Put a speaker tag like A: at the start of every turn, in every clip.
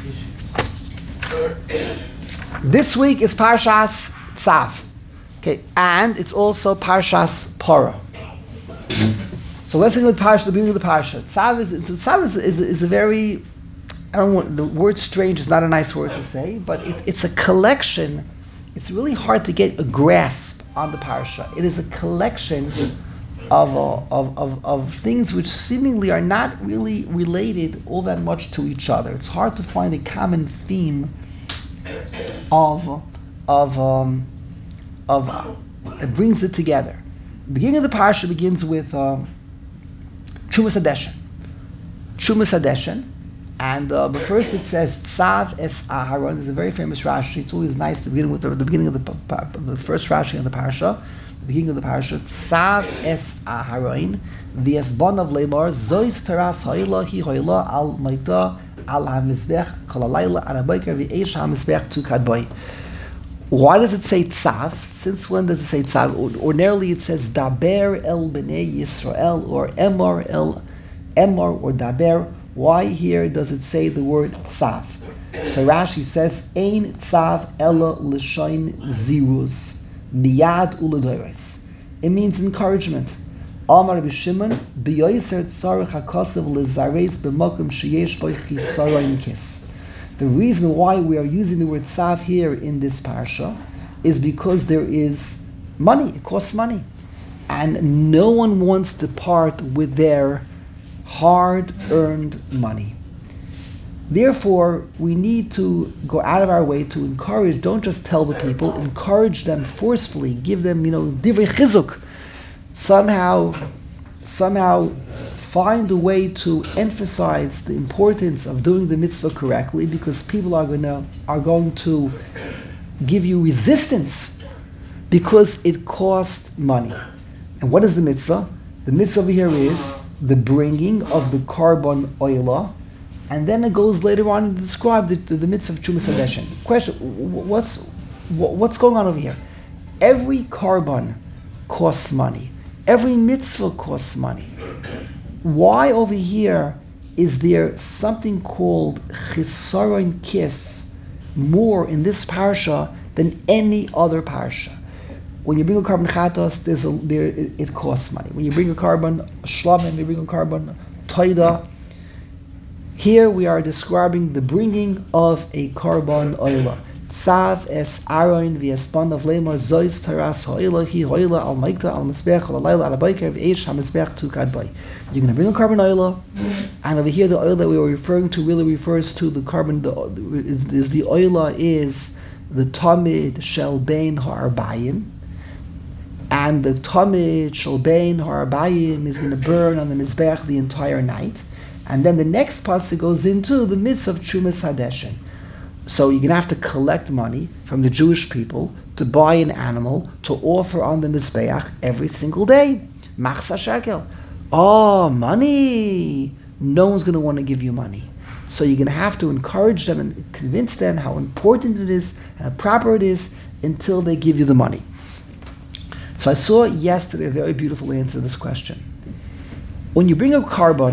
A: This week is Parshas Tzav. Okay, and it's also Parshas Parah. So let's begin with Parsha, the beginning of the Parsha. Tzav is a very, I don't want, the word strange is not a nice word to say, but it's a collection. It's really hard to get a grasp on the Parsha. It is a collection of things which seemingly are not really related all that much to each other. It's hard to find a common theme of it brings it together. The beginning of the Parsha begins with Trumas Hadeshen. Trumas Hadeshen. And but first it says Tzav es Aharon. It's a very famous Rashi. It's always nice to begin with the beginning of the first Rashi of the Parsha. The beginning of the Parsha. Tzav es Aharon. V'esbonav leimor zois teras ha'ila hi ha'ila al maita al ha'mizbech kol ha'layla al ha'boker v'eish ha'mizbech tu kadboi. Why does it say Tzav? Since when does it say Tzav? Ordinarily it says Daber el b'nei Yisrael or Emor or Daber. Why here does it say the word Tzav? So Rashi says, Ein Tzav ela l'shoin ziruz, miyad u'ledoros. It means encouragement. Amar b'Shimon, b'yoyser tzarech ha'kosev l'zareis b'mokum sheyesh bo chisaron kis. The reason why we are using the word Tzav here in this parsha is because there is money. It costs money. And no one wants to part with their hard-earned money. Therefore, we need to go out of our way to encourage, don't just tell the people, encourage them forcefully, give them, divrei chizuk. Somehow find a way to emphasize the importance of doing the mitzvah correctly, because people are going to give you resistance because it costs money. And what is the mitzvah? The mitzvah over here is the bringing of the carbon oila, and then it goes later on to describe the mitzvah of Trumas Hadeshen. Question: what's going on over here? Every carbon costs money. Every mitzvah costs money. Why over here is there something called chisaron kis more in this parsha than any other parsha? When you bring a carbon chatos, it costs money. When you bring a carbon shlamim, you bring a carbon toida. Here we are describing the bringing of a carbon oila. Tzav es aron v'esponav leimor zois taras ha'oila hi ha'oila al maikta al mizbech al alayla al ha'boker v'eish ha'mizbech tu kadboi. You're going to bring a carbon oila, and over here the oil that we were referring to really refers to the carbon. The oila is the tamid shel bein ha'arbayim. And the tamid shel bein ha'arbayim is going to burn on the mizbech the entire night. And then the next pasuk goes into the midst of Trumas Hadeshen. So you're going to have to collect money from the Jewish people to buy an animal to offer on the mizbeach every single day. Machsa shekel. Oh, money. No one's going to want to give you money. So you're going to have to encourage them and convince them how important it is and how proper it is until they give you the money. So I saw yesterday a very beautiful answer to this question. When you bring a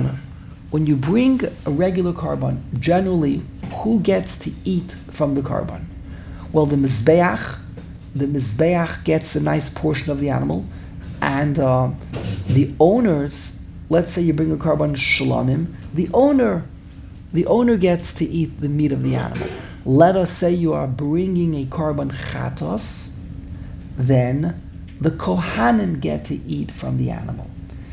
A: regular carbon, generally, who gets to eat from the carbon? Well, the mizbeach gets a nice portion of the animal, and the owners, let's say you bring a carbon shlamim, the owner gets to eat the meat of the animal. Let us say you are bringing a carbon chatos, then the kohanim get to eat from the animal.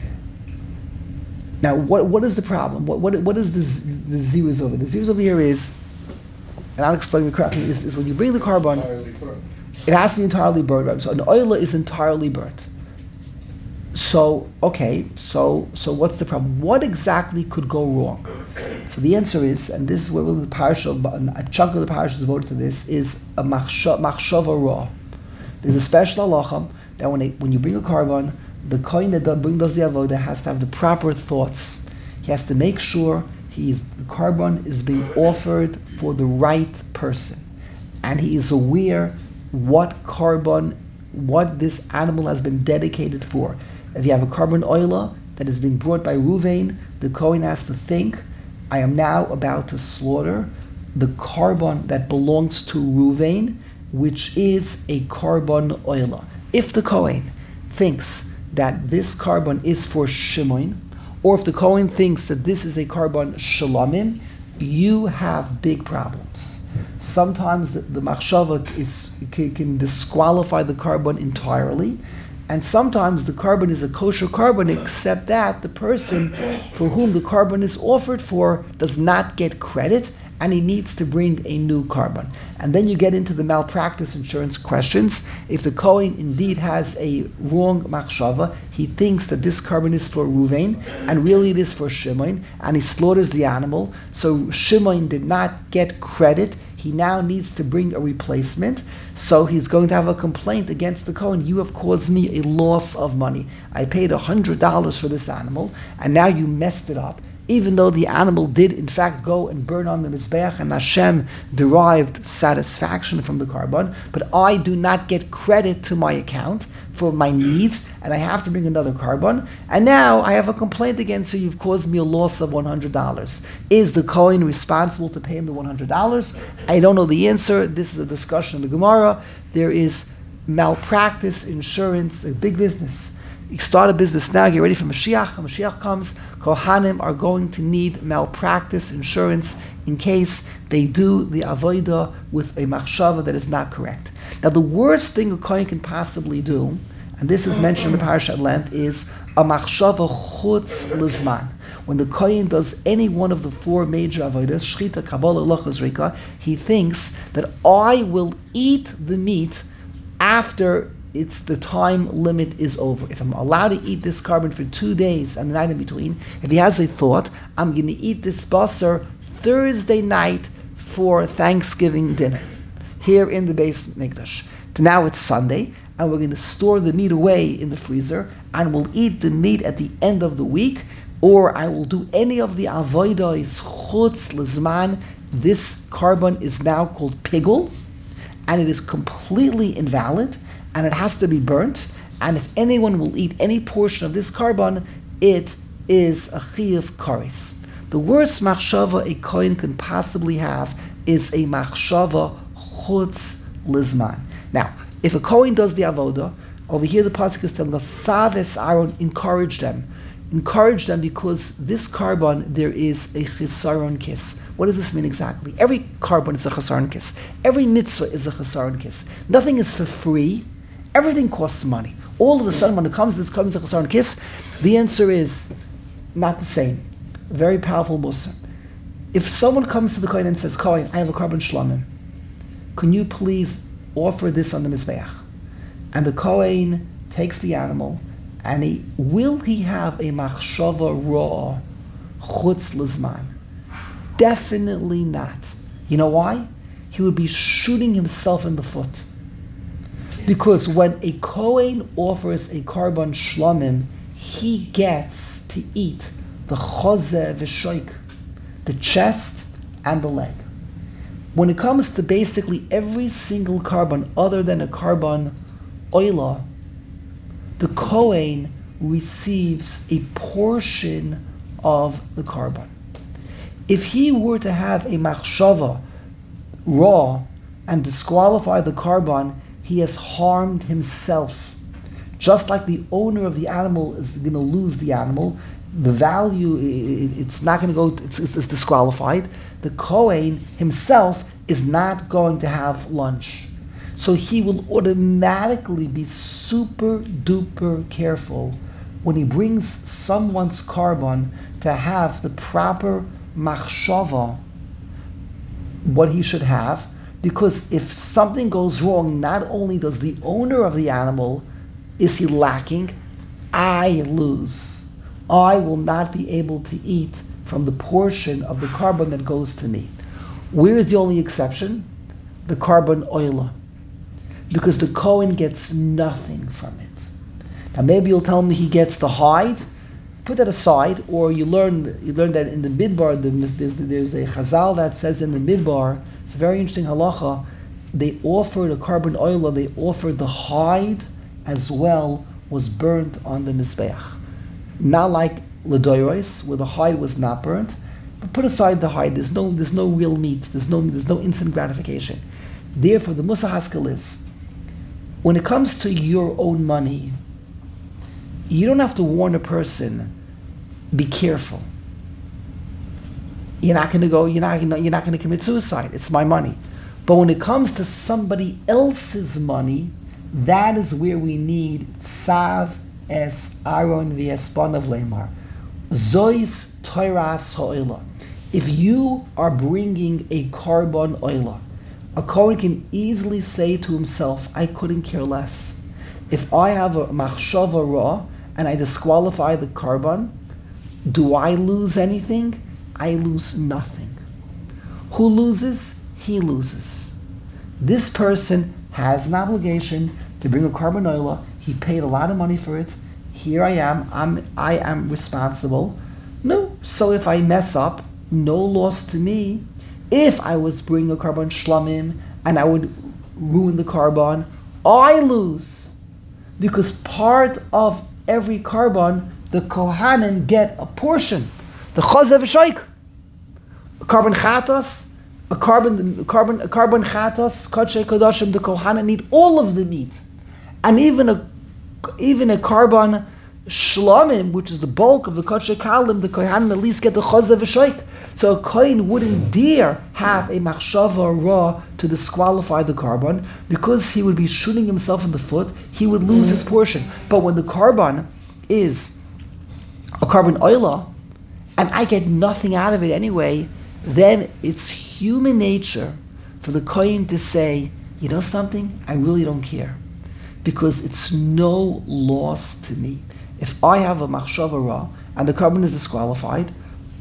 A: Now, what is the problem? What is the ziruz over? The ziruz over here is, and I'll explain the correctly, is when you bring the carbon, it has to be entirely burnt. Right? So an oil is entirely burnt. So what's the problem? What exactly could go wrong? So the answer is, and this is where the parsha, a chunk of the parsha is devoted to this, is a machshava ra. There's a special halacha that when you bring a carbon, the kohen that does the avodah has to have the proper thoughts. He has to make sure the carbon is being offered for the right person, and he is aware what this animal has been dedicated for. If you have a carbon oila that is being brought by Ruvain, the kohen has to think, I am now about to slaughter the carbon that belongs to Ruvain, which is a carbon oila. If the Kohen thinks that this carbon is for Shimon, or if the Kohen thinks that this is a carbon Shalomim, you have big problems. Sometimes the machshava can disqualify the carbon entirely, and sometimes the carbon is a kosher carbon, except that the person for whom the carbon is offered for does not get credit, and he needs to bring a new carbon. And then you get into the malpractice insurance questions. If the Kohen indeed has a wrong machshava, he thinks that this carbon is for Ruvain, and really it is for Shimon, and he slaughters the animal, so Shimon did not get credit. He now needs to bring a replacement, so he's going to have a complaint against the Kohen. You have caused me a loss of money. I paid $100 for this animal, and now you messed it up. Even though the animal did in fact go and burn on the Mizbeach, and Hashem derived satisfaction from the carbon, but I do not get credit to my account for my needs, and I have to bring another carbon, and now I have a complaint against you. You've caused me a loss of $100. Is the Kohen responsible to pay him the $100? I don't know the answer. This is a discussion in the Gemara. There is malpractice insurance, a big business. You start a business now, get ready for Mashiach. When Mashiach comes, Kohanim are going to need malpractice insurance in case they do the avodah with a machshava that is not correct. Now, the worst thing a Kohen can possibly do, and this is mentioned in the parasha at length, is a machshava chutz lizman. When the Kohen does any one of the four major avodas, shchita, kabbalah, lochos, rika, he thinks that I will eat the meat after the time limit is over. If I'm allowed to eat this carbon for 2 days and the night in between, if he has a thought, I'm going to eat this basar Thursday night for Thanksgiving dinner here in the Beis Mikdash. Now it's Sunday, and we're going to store the meat away in the freezer, and we'll eat the meat at the end of the week, or I will do any of the avodah chutz lizman. This carbon is now called pigul, and it is completely invalid, and it has to be burnt, and if anyone will eat any portion of this carbon, it is a chiyuv kares. The worst machshava a kohen can possibly have is a machshava chutz lizman. Now, if a kohen does the avodah, over here the pasuk is telling us, Saves Aaron, encourage them. Encourage them because this carbon, there is a chisaron kiss. What does this mean exactly? Every carbon is a chisaron kiss. Every mitzvah is a chisaron kiss. Nothing is for free. Everything costs money. All of a sudden, when it comes to this carbon, is a chisaron kiss, the answer is not the same. Very powerful mussar. If someone comes to the Kohen and says, Kohen, I have a carbon shlomim, can you please offer this on the Mizbeach? And the Kohen takes the animal, and will he have a machshava raw chutz lizman? Definitely not. You know why? He would be shooting himself in the foot. Because when a Kohen offers a carbon shlomim, he gets to eat the chozeh v'shoik, the chest and the leg. When it comes to basically every single carbon other than a carbon oila, the Kohen receives a portion of the carbon. If he were to have a machshava raw and disqualify the carbon, he has harmed himself. Just like the owner of the animal is going to lose the animal, the value, it's not going to go, it's disqualified. The Kohen himself is not going to have lunch. So he will automatically be super duper careful when he brings someone's carbon to have the proper machshava, what he should have, because if something goes wrong, not only does the owner of the animal, is he lacking, I lose. I will not be able to eat from the portion of the carbon that goes to me. Where is the only exception? The carbon oila. Because the Kohen gets nothing from it. Now maybe you'll tell me he gets the hide. Put that aside, or you learn that in the Midbar, there's a Chazal that says in the Midbar, it's a very interesting halacha, they offered a carbon oila, they offered the hide as well, was burnt on the Mizbeach. Not like Ledoros, where the hide was not burnt. But put aside the hide. There's no real meat. There's no instant gratification. Therefore, the Musar Haskel is, when it comes to your own money, you don't have to warn a person, be careful. You're not going to commit suicide. It's my money. But when it comes to somebody else's money, that is where we need tzav es aron v'espanav leimar. Zois toiras ha'oila. If you are bringing a carbon oila, a Kohen can easily say to himself, I couldn't care less. If I have a machshava ra and I disqualify the carbon, do I lose anything? I lose nothing. Who loses? He loses. This person has an obligation to bring a carbon oila. He paid a lot of money for it. Here I am responsible. No, so if I mess up, no loss to me. If I was bringing a carbon shlamim and I would ruin the carbon, I lose. Because part of every carbon, the Kohanim get a portion. The chazav v'shoik. A carbon chatos, a carbon chatos, kodshe kodashim, the Kohanim need all of the meat. And even a carbon shlamim, which is the bulk of the kodshe kalim, the Kohanim at least get the chazav v'shoik. So a Kohen wouldn't dare have a machshava ra to disqualify the carbon because he would be shooting himself in the foot. He would lose his portion. But when the carbon is a carbon oila, and I get nothing out of it anyway, then it's human nature for the Kohen to say, you know something, I really don't care. Because it's no loss to me. If I have a machshava ra and the carbon is disqualified,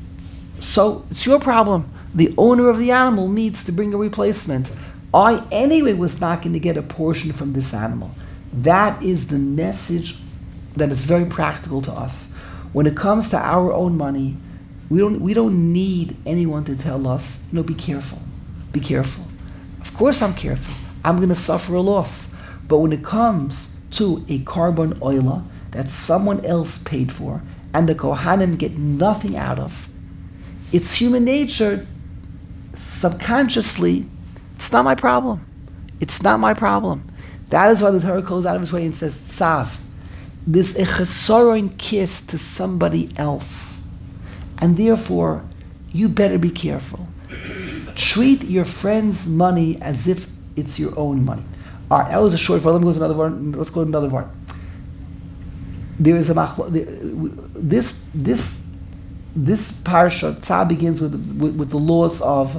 A: so it's your problem. The owner of the animal needs to bring a replacement. I anyway was not going to get a portion from this animal. That is the message that is very practical to us. When it comes to our own money, we don't need anyone to tell us, be careful. Be careful. Of course I'm careful. I'm going to suffer a loss. But when it comes to a carbon oila that someone else paid for and the Kohanim get nothing out of, it's human nature, subconsciously, it's not my problem. It's not my problem. That is why the Torah goes out of his way and says, tzav. This a chesaron kiss to somebody else. And therefore, you better be careful. Treat your friend's money as if it's your own money. All right, that was a short part. Let me go to another one. Let's go to another part. There is this parsha, Tzah, begins with the laws of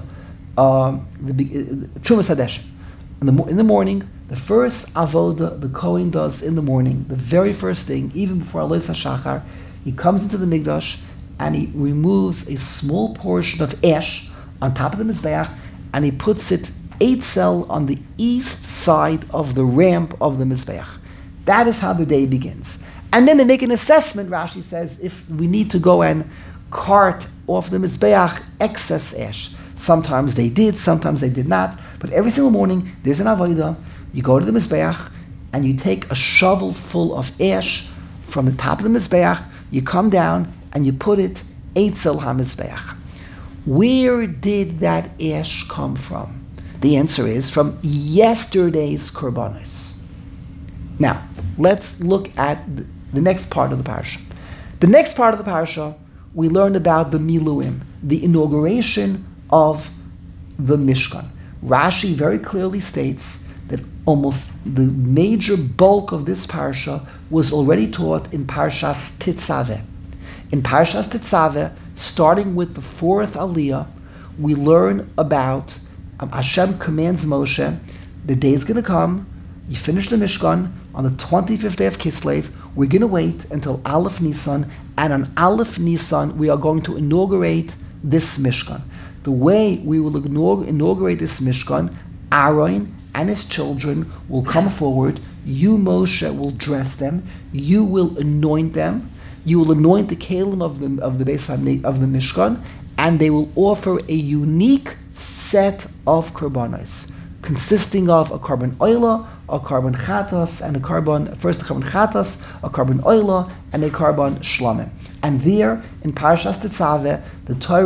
A: the Trumas Hadeshim. In the morning, the first avoda the Kohen does in the morning, the very first thing, even before Alois HaShachar, he comes into the Mikdash and he removes a small portion of ash on top of the Mizbeach and he puts it eitzel on the east side of the ramp of the Mizbeach. That is how the day begins. And then they make an assessment, Rashi says, if we need to go and cart off the Mizbeach excess ash. Sometimes they did, sometimes they did not. But every single morning, there's an avodah. You go to the Mizbeach, and you take a shovel full of ash from the top of the Mizbeach, you come down, and you put it eitzel ha-Mizbeach. Where did that ash come from? The answer is from yesterday's korbanos. Now, let's look at the next part of the parsha. The next part of the parsha, we learned about the Miluim, the inauguration of the Mishkan. Rashi very clearly states that almost the major bulk of this parsha was already taught in Parshas Tetzaveh. In Parshas Tetzaveh, starting with the fourth Aliyah, we learn about Hashem commands Moshe, the day is going to come, you finish the Mishkan on the 25th day of Kislev, we're going to wait until Aleph Nisan, and on Aleph Nisan we are going to inaugurate this Mishkan. The way we will inaugurate this Mishkan, Aaron and his children will come forward, you Moshe will dress them, you will anoint them, you will anoint the Kalim of the Beis of the Mishkan, and they will offer a unique set of korbanos, consisting of a carbon oila, a carbon chatas, and a carbon chatas, a carbon oila, and a carbon shlamim. And there, in Parashas Tetzaveh, the Torah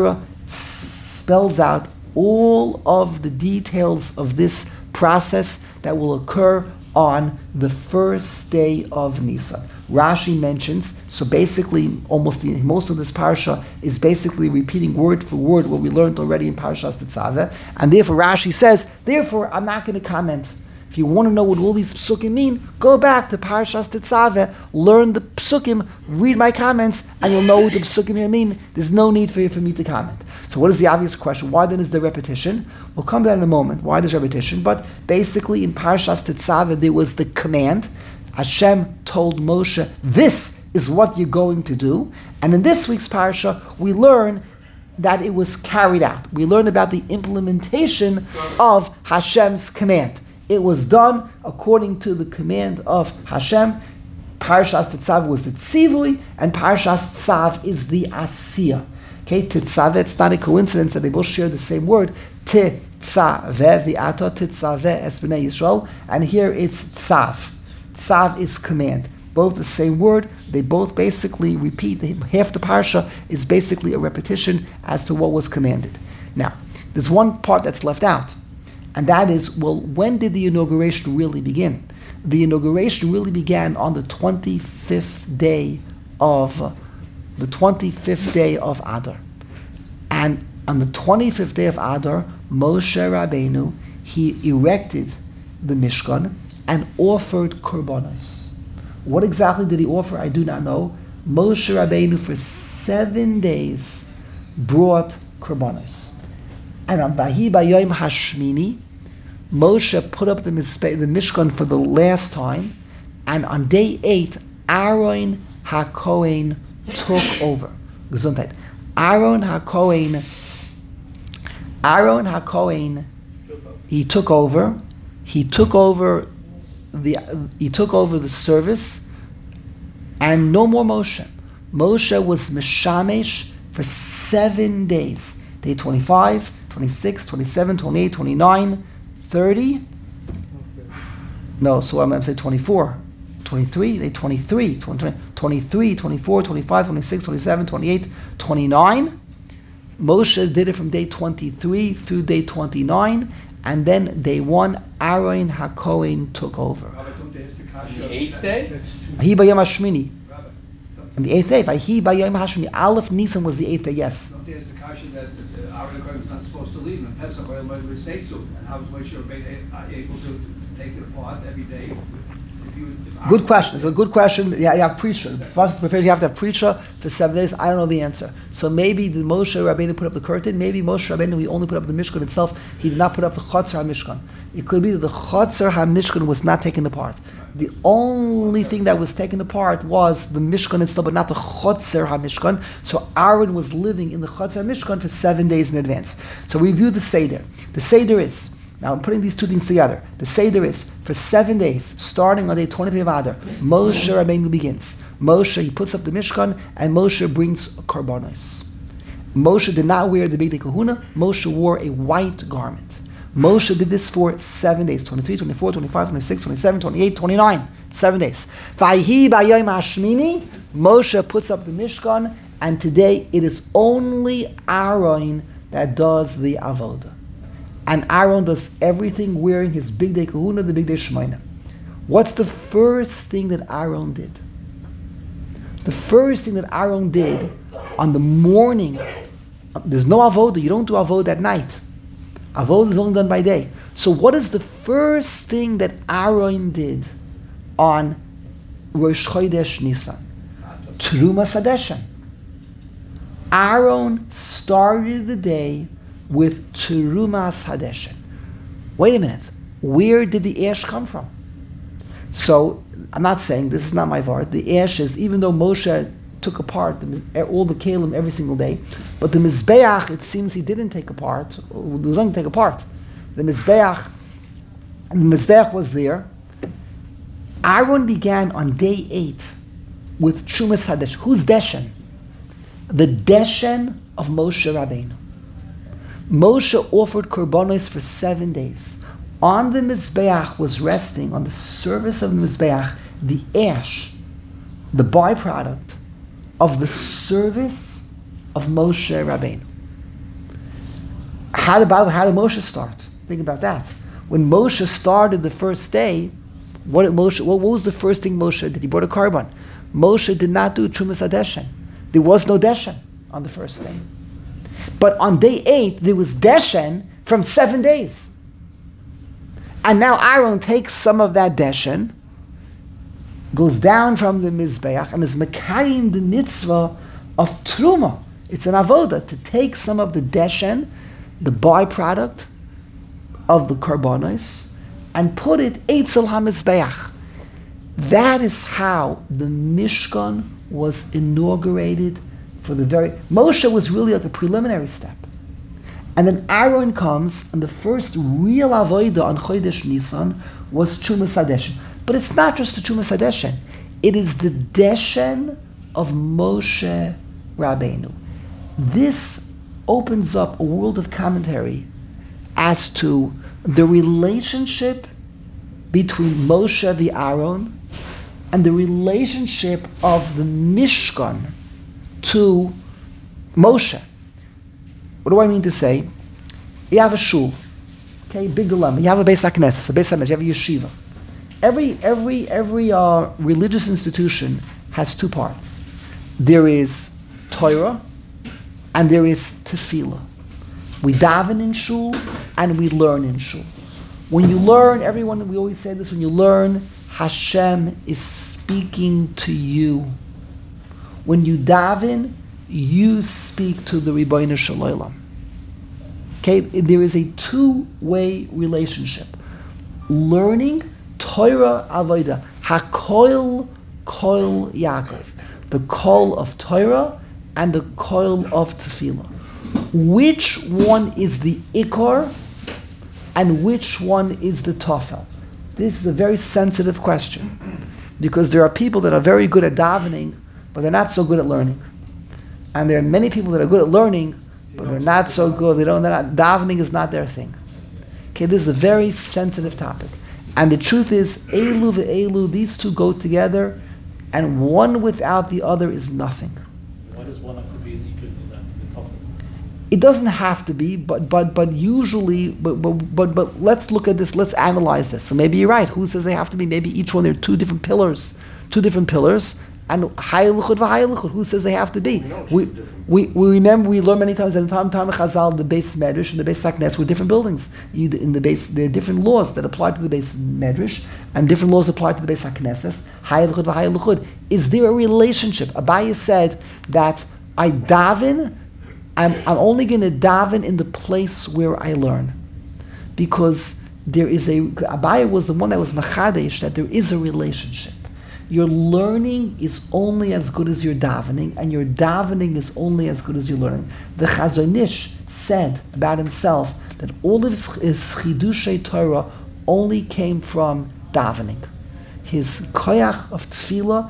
A: spells out all of the details of this process that will occur on the first day of Nisan. Rashi mentions, so basically most of this parsha is basically repeating word for word what we learned already in Parshas Tetzaveh, and therefore Rashi says, therefore I'm not going to comment. If you want to know what all these psukim mean, go back to Parshas Tetzaveh, learn the psukim, read my comments, and you'll know what the psukim here mean. There's no need for me to comment. So what is the obvious question? Why then is there repetition? We'll come to that in a moment, why there's repetition. But basically in Parshas Tetzaveh there was the command. Hashem told Moshe, this is what you're going to do. And in this week's parsha, we learn that it was carried out. We learn about the implementation of Hashem's command. It was done according to the command of Hashem. Parshas Tetzaveh was the tzivui, and Parshas Tzav is the asiyah. Okay, Tetzaveh, it's not a coincidence that they both share the same word. Tetzaveh, v'ata tetzaveh es b'nei Yisrael, and here it's Tzav. Tzav is command. Both the same word, they both basically repeat. Half the parsha is basically a repetition as to what was commanded. Now, there's one part that's left out. And that is, well, when did the inauguration really begin? The inauguration really began on the 25th day of Adar. And on the 25th day of Adar, Moshe Rabbeinu, he erected the Mishkan and offered korbanos. What exactly did he offer? I do not know. Moshe Rabbeinu for 7 days brought korbanos. And on Vahi Bayom Hashmini, Moshe put up the Mishkan for the last time, and on day 8, Aaron HaKohen took over. Gesundheit. Aaron HaKohen, he took over the service, and no more Moshe. Moshe was Meshamesh for 7 days. Day 25, 26, 27, 28, 29, 30. No, so I'm going to say 24, 23, day 23, 23, 24, 25, 26, 27, 28, 29. Moshe did it from day 23 through day 29, and then day 1, Aaron HaKohen took over.
B: The 8th day?
A: Vahi Bayom Hashmini. And the 8th day, Vahi Bayom Hashmini. Aleph Nisan was the 8th day, yes.
C: There's the kasha that Aaron HaKohen was not supposed to leave, and Pesach oil would stay so. And how was Moshe able to take it apart every day?
A: Good question. It's a good question. Yeah, you have preacher. First, you have to have preacher for 7 days. I don't know the answer. So maybe the Moshe Rabbeinu put up the curtain. Maybe Moshe Rabbeinu, he only put up the Mishkan itself. He did not put up the Chotzer HaMishkan. It could be that the Chotzer HaMishkan was not taken apart. The only thing that was taken apart was the Mishkan itself, but not the Chotzer HaMishkan. So Aaron was living in the Chotzer HaMishkan for 7 days in advance. So we view the Seder. The Seder is, now I'm putting these two things together. The Seder is, for 7 days, starting on day 23 of Adar, Moshe Rabbeinu begins. Moshe, he puts up the Mishkan, and Moshe brings korbanos. Moshe did not wear the Beit Kahuna. Moshe wore a white garment. Moshe did this for 7 days, 23, 24, 25, 26, 27, 28, 29, 7 days. Vahi Bayom Hashmini, Moshe puts up the Mishkan, and today it is only Aaron that does the Avodah. And Aaron does everything wearing his Big Day Kahuna, the Big Day Shemayna. What's the first thing that Aaron did? The first thing that Aaron did on the morning, there's no Avodah, you don't do Avodah at night. Avodah is only done by day. So what is the first thing that Aaron did on Rosh Chodesh Nisan? Terumas Hadeshen. Aaron started the day with Terumas Hadeshen. Wait a minute. Where did the ash come from? So, I'm not saying, this is not my vart, the ashes, even though Moshe took apart all the kalim every single day, but the Mizbeach, it seems he didn't take apart, he was going to take apart. The Mizbeach was there. Aaron began on day 8 with Terumas Hadeshen. Who's Deshen? The Deshen of Moshe Rabbeinu. Moshe offered korbanos for 7 days. On the Mizbeach was resting, on the surface of the Mizbeach, the ash, the byproduct of the service of Moshe Rabbeinu. How did Moshe start? Think about that. When Moshe started the first day, what was the first thing Moshe did? He brought a carbon. Moshe did not do Trumas HaDeshen. There was no Deshen on the first day. But on day 8, there was Deshen from 7 days. And now Aaron takes some of that Deshen, goes down from the Mizbeach, and is Mekayim the mitzvah of Truma. It's an avoda to take some of the Deshen, the byproduct of the Karbonos, and put it Eitzel HaMizbeach. That is how the Mishkan was inaugurated for the Moshe was really like a preliminary step. And then Aaron comes, and the first real avodah on Chodesh Nisan was Trumas HaDeshen. But it's not just the Trumas HaDeshen. It is the Deshen of Moshe Rabbeinu. This opens up a world of commentary as to the relationship between Moshe the Aaron and the relationship of the Mishkan to Moshe. What do I mean to say? You have a shul, okay, big dilemma. You have a Beis HaKnesses, a Beis HaMikdash, you have a yeshiva. Every religious institution has two parts. There is Torah and there is Tefillah. We daven in shul and we learn in shul. When you learn, we always say this, when you learn, Hashem is speaking to you. When you daven, you speak to the Ribono Shel Olam. Okay, there is a two-way relationship. Learning, Torah Avodah, HaKol Kol Yaakov, the Kol of Torah and the Kol of Tefillah. Which one is the Ikar and which one is the Tofel? This is a very sensitive question because there are people that are very good at davening, but they're not so good at learning. And there are many people that are good at learning, but they're not so good. Davening is not their thing. Okay, this is a very sensitive topic. And the truth is, Elu ve'elu, these two go together, and one without the other is nothing.
D: Why does one have to be an equal and have to be tougher?
A: It doesn't have to be, but usually, but let's look at this, let's analyze this. So maybe you're right. Who says they have to be? Maybe each one, there are two different pillars, and Hayelichud v'Hayelichud. Who says they have to be? We remember, we learn many times that in time Chazal, the Beis Medrash and the Beis HaKnesses were different buildings. In the base, there are different laws that apply to the Beis Medrash and different laws apply to the Beis HaKnesses. Hayelichud v'Hayelichud. Is there a relationship? Abaye said that I daven, I'm only going to daven in the place where I learn. Because there is Abaye was the one that was machadesh, that there is a relationship. Your learning is only as good as your davening, and your davening is only as good as your learning. The Chazon Ish said about himself that all of his Chidushay Torah only came from davening. His koyach of tefillah,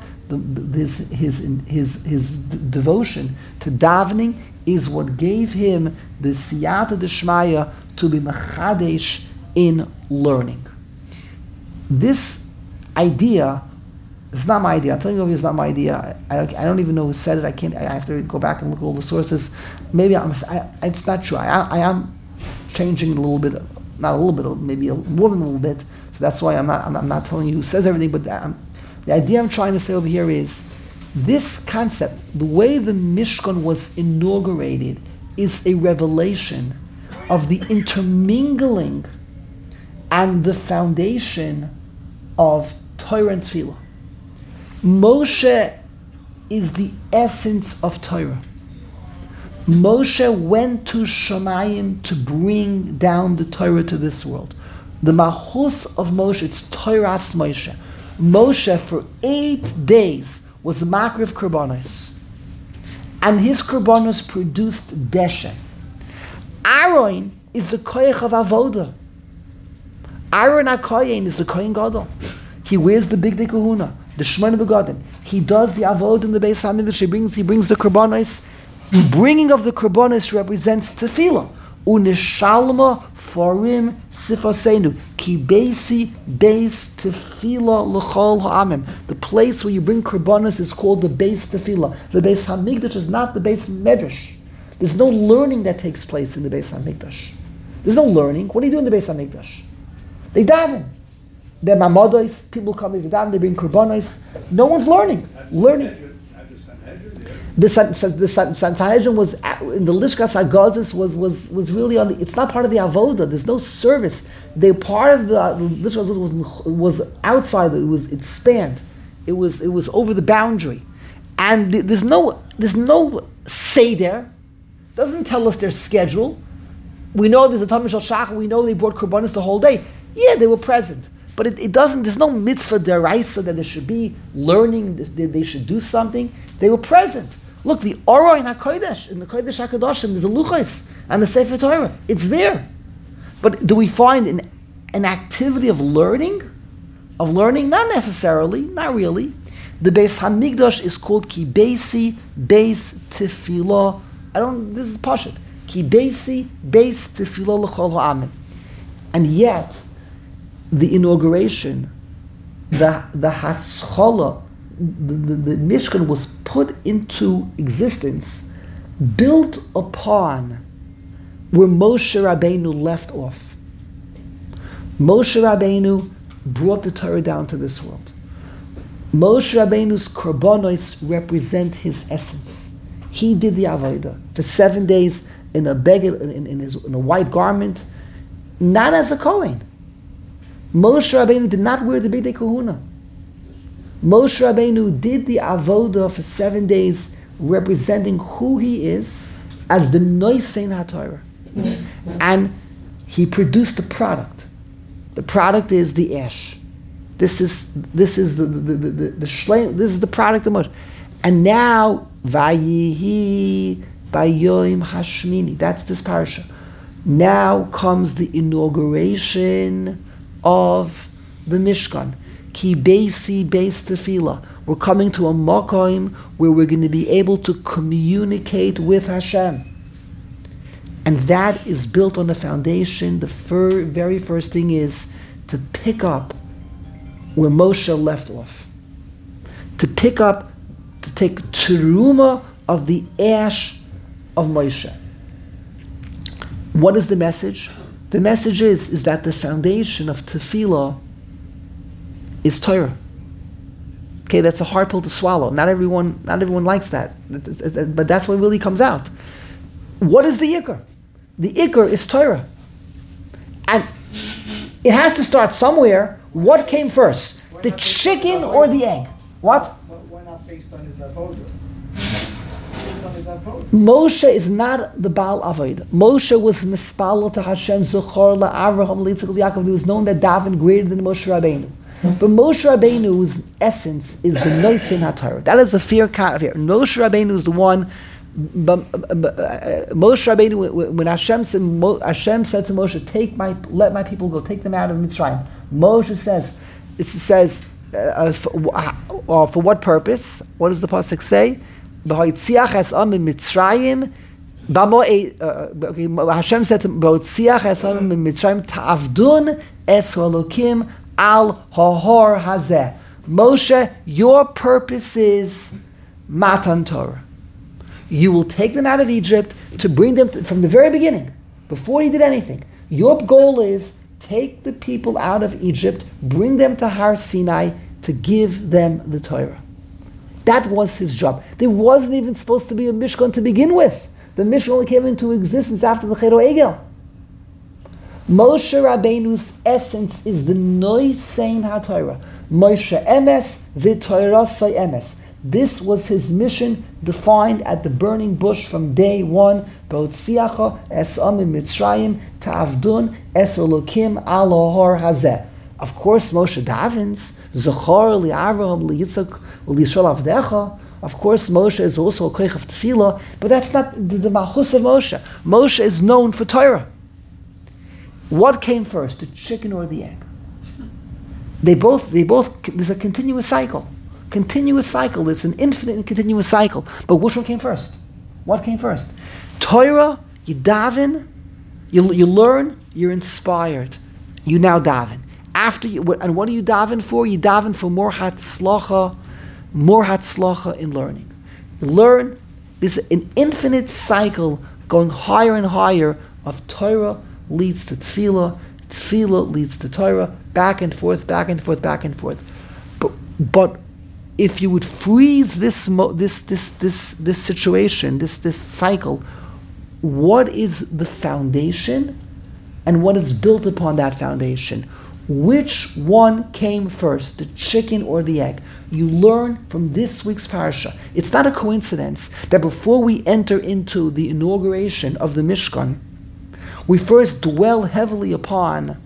A: his devotion to davening is what gave him the siyata deshmaya to be machadesh in learning. This idea, it's not my idea. I'm telling you, it's not my idea. I don't even know who said it. I have to go back and look at all the sources. Maybe it's not true. I am changing it a little bit, not a little bit, maybe more than a little bit. So that's why I'm not telling you who says everything. But the idea I'm trying to say over here is this concept, the way the Mishkan was inaugurated, is a revelation of the intermingling and the foundation of Torah and Tefillah. Moshe is the essence of Torah. Moshe went to Shamayim to bring down the Torah to this world. The Mahus of Moshe, it's Torah's Moshe. Moshe for 8 days was the Makar of Korbanos. And his Korbanos produced Deshen. Aaron is the Koyach of Avodah. Aaron HaKoyen is the Kohen Gadol. He wears the big Kahuna, the Shemona Begadim. He does the Avodah in the Beis HaMikdash. He brings the Korbanos. The bringing of the Korbanos represents Tefillah. Unishalma forim sifasenu ki beisi beis tefillah l'chol ha'amim. The place where you bring Korbanos is called the Beis Tefillah. The Beis HaMikdash is not the Beis Medrash. There's no learning that takes place in the Beis HaMikdash. There's no learning. What do you do in the Beis HaMikdash? They daven. They're mamados. People come, they daven, they bring korbanos. No one's learning. Learning. The Sanhedrin was in the Lishkas Hagazis was really on the, it's not part of the avoda. There's no service. They part of the Lishkas Hagazis was outside. It spanned. It was over the boundary, and there's no seder. Doesn't tell us their schedule. We know there's a Talmud Shel Shachar. We know they brought korbanos the whole day. Yeah, they were present, but it doesn't. There's no mitzvah deraisa that there should be learning. That they should do something. They were present. Look, the Ora in HaKodesh, in the Kodesh HaKadoshim, there's the Luchos and the Sefer Torah. It's there. But do we find an activity of learning? Of learning? Not necessarily, not really. The Beis HaMikdash is called Ki Beisi Beis Tefillah. This is Pashut. Ki Beisi Beis Tefillah L'chol Ha'amim. And yet, the inauguration, the Haskalah, the Mishkan was put into existence, built upon where Moshe Rabbeinu left off. Moshe Rabbeinu brought the Torah down to this world. Moshe Rabbeinu's korbanos represent his essence. He did the avodah for 7 days in a beged, in a white garment, not as a Kohen. Moshe Rabbeinu did not wear the Bidei Kahuna. Moshe Rabbeinu did the avodah for 7 days, representing who he is as the Noisein HaTorah. And he produced a product. The product is the ash. This is the shleim. This is the product of Moshe. And now Vayihi Bayoim Hashmini. That's this parasha. Now comes the inauguration of the Mishkan. Ki Beisi Beis Tefillah. We're coming to a makom where we're going to be able to communicate with Hashem. And that is built on the foundation. The very first thing is to pick up where Moshe left off. To pick up, to take teruma of the ash of Moshe. What is the message? The message is that the foundation of tefillah is Torah. Okay, that's a hard pill to swallow. Not everyone likes that, but that's what really comes out. What is the ikar? The ikar is Torah, and it has to start somewhere. What came first, the chicken or the egg? What?
E: Why not based on his avodah?
A: Moshe is not the Baal Avodah. Moshe was mispalo to Hashem, Zochor la'Avraham li'Yitzchak li'Yaakov. It was known that Daven greater than Moshe Rabbeinu. But Moshe Rabbeinu's essence is the Noisein HaTorah. That is a fear. Moshe Rabbeinu is the one. Moshe Rabbeinu, when Hashem said to Moshe, let my people go, take them out of Mitzrayim. Moshe says, for what purpose? What does the pasuk say? Hashem said to Mitzrayim, Ta'avdun es halokim al hahor hazeh. Moshe, your purpose is Matan Torah. You will take them out of Egypt to bring them from the very beginning, before he did anything. Your goal is take the people out of Egypt, bring them to Har Sinai to give them the Torah. That was his job. There wasn't even supposed to be a Mishkan to begin with. The Mishkan only came into existence after the Chero Egel. Moshe Rabbeinu's essence is the Noisein HaTorah. Moshe Emes v'Torasai Emes. This was his mission, defined at the burning bush from day one. B'otziacha es amim Mitzrayim ta'avdun es Elokim al hahor hazeh. Of course, Moshe davens Zochor li'Avraham li'Yitzchak u'Yisrael avdecha. Of course, Moshe is also a koich of tefillah, but that's not the malchus of Moshe. Moshe is known for Torah. What came first, the chicken or the egg? They both. There's a continuous cycle. Continuous cycle. It's an infinite and continuous cycle. But which one came first? What came first? Torah, you daven, you learn, you're inspired. You now daven. And what do you daven for? You daven for more hatzlacha in learning. You learn. There's an infinite cycle going higher and higher of Torah, leads to tefillah, tefillah leads to Torah, back and forth, back and forth, back and forth. But if you would freeze this situation, this cycle, what is the foundation and what is built upon that foundation? Which one came first, the chicken or the egg? You learn from this week's parasha. It's not a coincidence that before we enter into the inauguration of the Mishkan, we first dwell heavily upon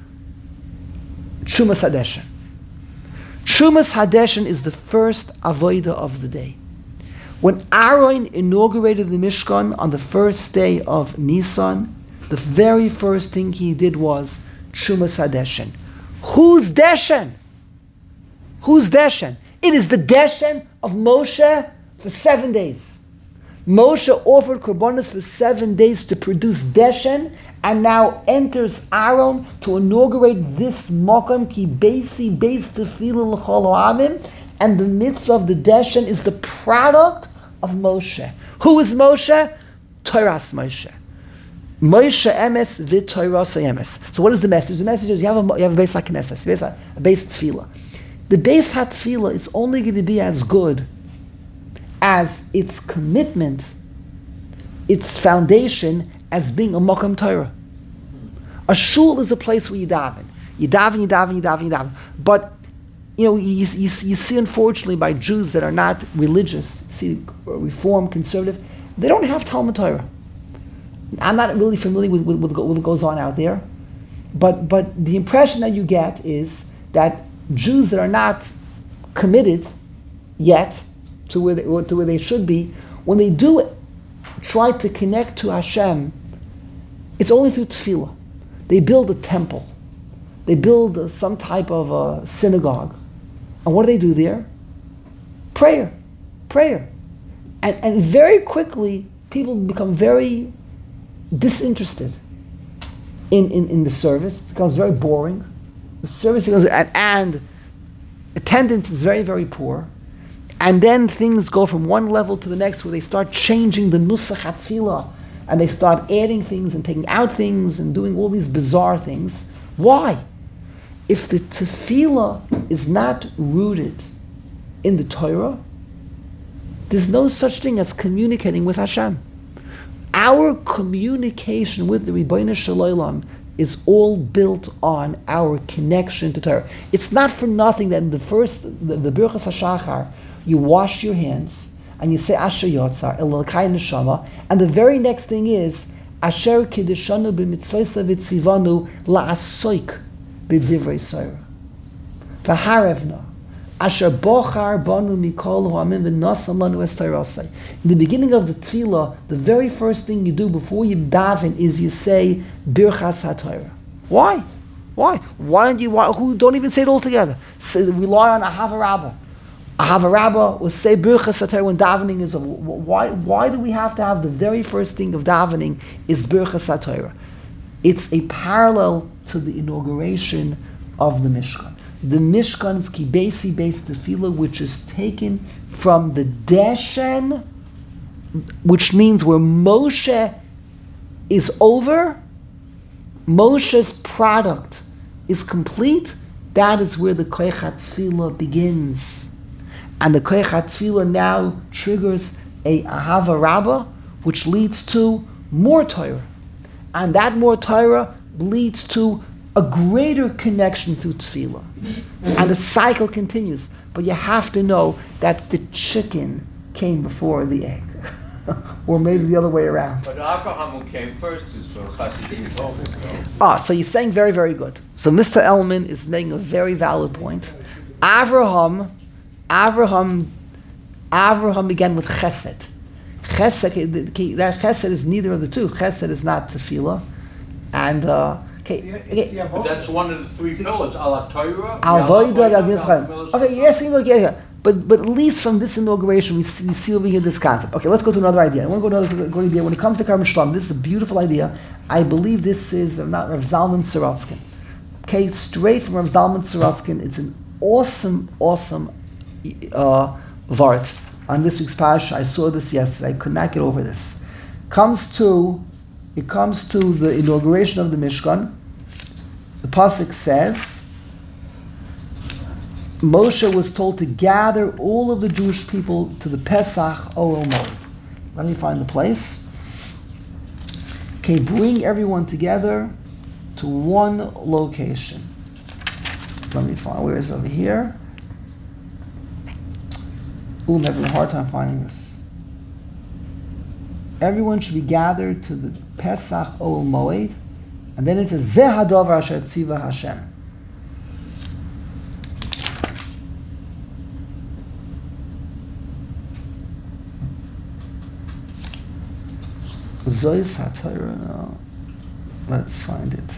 A: Trumas Hadeshen. Trumas Hadeshen is the first avodah of the day. When Aaron inaugurated the Mishkan on the first day of Nisan, the very first thing he did was Trumas Hadeshen. Whose Deshen? Whose Deshen? It is the Deshen of Moshe for 7 days. Moshe offered korbanos for 7 days to produce Deshen, and now enters Aaron to inaugurate this Mokum ki beisi beis tefillah l'chol ha'amim, and the mitzvah of the Deshen is the product of Moshe. Who is Moshe? Toras Moshe. Moshe emes v'Toras emes. So what is the message? The message is you have a beis haKnesses, a beis tefillah. The beis haTefillah is only going to be as good as its commitment, its foundation as being a Mokum Torah. A shul is a place where you daven. You daven. But you see, unfortunately, by Jews that are not religious, see, Reform, conservative, they don't have Talmud Torah. I'm not really familiar with what goes on out there, but the impression that you get is that Jews that are not committed yet to where they should be, when they do try to connect to Hashem, it's only through tefillah. They build a temple. They build some type of a synagogue. And what do they do there? Prayer. And very quickly, people become very disinterested in the service. It becomes very boring. The service becomes, and attendance is very, very poor. And then things go from one level to the next where they start changing the nusach hatfilah, and they start adding things and taking out things and doing all these bizarre things. Why? If the tefillah is not rooted in the Torah, there's no such thing as communicating with Hashem. Our communication with the Ribbono Shel Olam is all built on our connection to Torah. It's not for nothing that in the Birchas HaShachar, you wash your hands and you say Asher Yotzar Elokai Neshama, and the very next thing is Asher Kiddushanu b'mitzvaysa v'tzivanu la'asoik b'divrei Torah v'harevna Asher bochar banu mikol ha'amim v'nosam lanu es Torasai. In the beginning of the tefillah, the very first thing you do before you daven is you say Birchas HaTorah. Why? Who don't even say it all together? Rely on Ahava Rabbah. Ahava Rabbah will say Birchas HaTorah when davening is over. Why do we have to have the very first thing of davening is Birchas HaTorah? It's a parallel to the inauguration of the Mishkan. The Mishkan is ki beisi beis tefillah, which is taken from the Deshen, which means where Moshe is over, Moshe's product is complete. That is where the Koach HaTefillah begins. And the Koach HaTefillah now triggers a Ahava Rabbah, which leads to more Torah. And that more Torah leads to a greater connection to Tefillah. And the cycle continues. But you have to know that the chicken came before the egg. Or maybe the other way around.
B: But Abraham, who came first, is for Hasidim Tov.
A: So you're saying very, very good. So Mr. Elman is making a very valid point. Avraham began with Chesed. That Chesed is neither of the two. Chesed is not Tefillah. And
E: But
D: that's one of the three pillars, Ala Torah.
A: Okay, you're asking, but at least from this inauguration, we see over here this concept. Okay, let's go to another idea. I want to go to another idea. When it comes to Karban Shalom, this is a beautiful idea. I believe this is not Rav Zalman Sorotzkin. Okay, straight from Rav Zalman Sorotzkin. It's an awesome vart on this week's parasha. I saw this yesterday. I could not get over this. Comes to it comes to the inauguration of the Mishkan. The pasuk says, Moshe was told to gather all of the Jewish people to the Pesach Ohel Moed. Let me find the place. Okay, bring everyone together to one location. Let me find, where is it over here? Ooh, I'm having a hard time finding this. Everyone should be gathered to the Pesach Ohel Moed, and then it says, Zeh hadavar asher tziva Hashem. Zois HaTorah, no. Let's find it.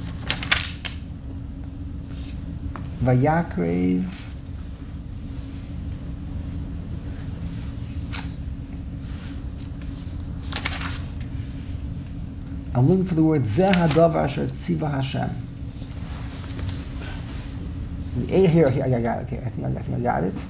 A: Vayakrev. I'm looking for the word Zeh hadavar asher tziva Hashem. Here, I got it. Okay, I think I got it.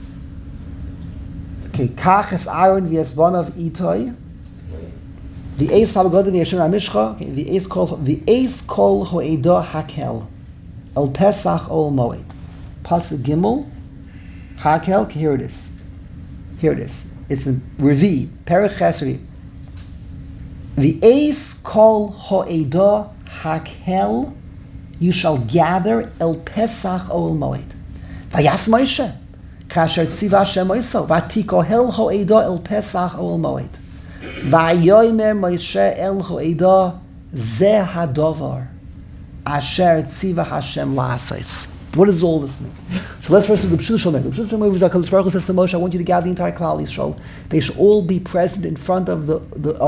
A: Okay, Kach es Aaron v'yesbonav itoi. The Eis Habagodim Yeshur HaMishcha. The Eis Kol Ho'edah Hakel. El Pesach Ohel Moed. Pasuk Gimel. Hakel. Here it is. It's in Revi. Perek Chesri. The Eis Kol Ho'edah Hakel. You shall gather El Pesach Ohel Moed. Vayas Moshe. Kasher Tziva Hashem Oiso. Vatikohel Ho'edah El Pesach Ohel Moed. Vayomer Moshe El Ho'edah Zeh Hadavar Asher Tziva Hashem La'asais. What does all this mean? So let's first do the Pshut Shomer. The Pshut Shomer is HaKadosh Baruch Hu says to Moshe, I want you to gather the entire Klal Yisrael. They should all be present in front of the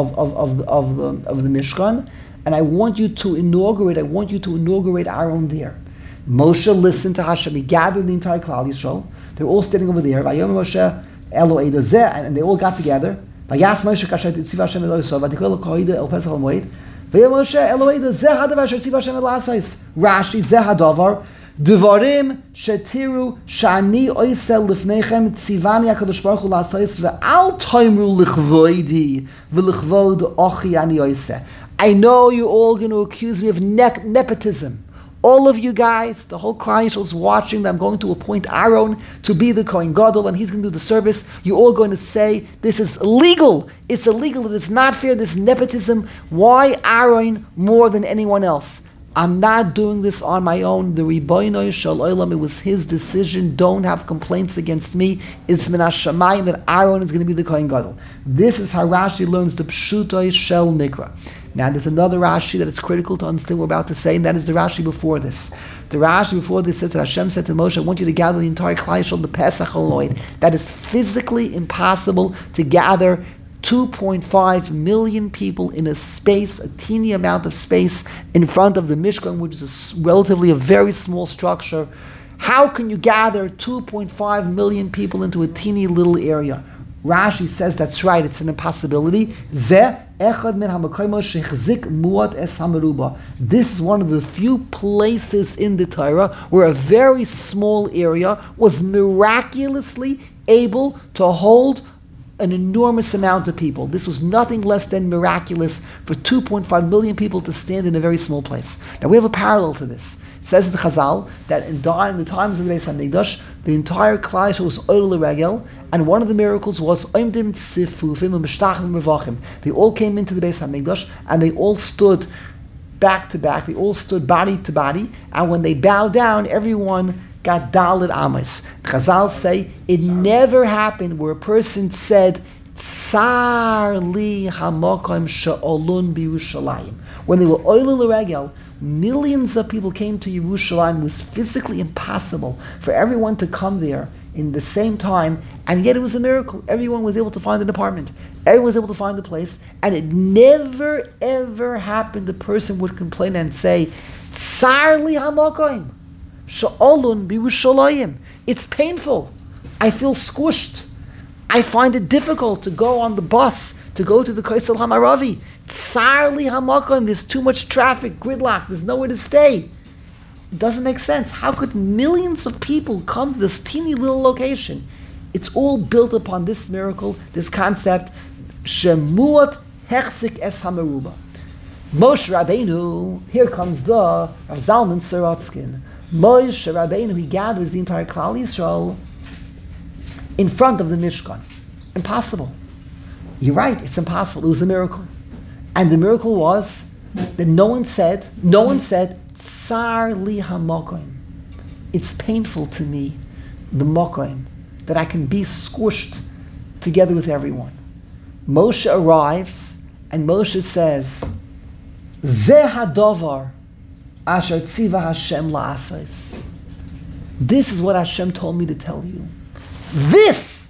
A: Mishkan, and I want you to inaugurate Aaron there. Moshe listened to Hashem. He gathered the entire Klal Yisrael. They're all standing over there. Vayomer Moshe El Ho'edah Zeh, and they all got together. Vayas Moshe kasher tziva Hashem Eloso, vatikol koida el Pesach Moed. Vayas Moshe Eloida zeh hadavar asher tziva Hashem Elasais. Rashi zeh hadavar devarim shetiru shani oisel lifnechem tzivani HaKadosh Baruch Hu Lasais ve'al toimru lichvoidi v'lichvod ochi ani oiseh. I know you're all going to accuse me of nepotism. All of you guys, the whole Klal Yisrael is watching. I'm going to appoint Aaron to be the Kohen Gadol, and he's going to do the service. You're all going to say, this is illegal. It's illegal. It is not fair. This is nepotism. Why Aaron more than anyone else? I'm not doing this on my own. The Ribono Shel Olam, it was his decision. Don't have complaints against me. It's min hashamayim that Aaron is going to be the Kohen Gadol. This is how Rashi learns the Pshuto Shel Mikra. Now there's another Rashi that is critical to understand what we're about to say, and that is the Rashi before this. The Rashi before this says that Hashem said to Moshe, I want you to gather the entire Klal Yisrael, the Pesach Ohel Moed. That is physically impossible to gather 2.5 million people in a space, a teeny amount of space in front of the Mishkan, which is relatively a very small structure. How can you gather 2.5 million people into a teeny little area? Rashi says that's right, it's an impossibility. This is one of the few places in the Torah where a very small area was miraculously able to hold an enormous amount of people. This was nothing less than miraculous for 2.5 million people to stand in a very small place. Now we have a parallel to this. It says in the Chazal that in the times of the Beis HaMikdash, the entire Klal Yisrael was Oil Regel, and one of the miracles was Oimdim Tzifufim U'Mishtachim Revachim. They all came into the Beis HaMikdash and they all stood back to back. They all stood body to body, and when they bowed down, everyone got Dalet Amos. Chazal say it never happened where a person said Tsar li hamokim she'olun b'Yerushalayim. When they were Oil Regel, millions of people came to Yerushalayim. It was physically impossible for everyone to come there in the same time, and yet it was a miracle. Everyone was able to find an apartment. Everyone was able to find a place, and it never ever happened the person would complain and say, Tsar li hamokim she'olun b'Yerushalayim. It's painful. I feel squished. I find it difficult to go on the bus, to go to the Kaisel Hamaravi. Tsar li hamokim, there's too much traffic, gridlock, there's nowhere to stay. It doesn't make sense. How could millions of people come to this teeny little location? It's all built upon this miracle, this concept, Shemuat Hechzik Es Hamaruba. Moshe Rabbeinu, here comes the Rav Zalman Sorotzkin. Moshe Rabbeinu, he gathers the entire Klal Yisrael in front of the Mishkan. Impossible. You're right, it's impossible. It was a miracle. And the miracle was that no one said, Tsar li hamokoim. It's painful to me, the mokoim, that I can be squished together with everyone. Moshe arrives, and Moshe says, Zeh hadovar asher tziva Hashem la'asais. This is what Hashem told me to tell you. This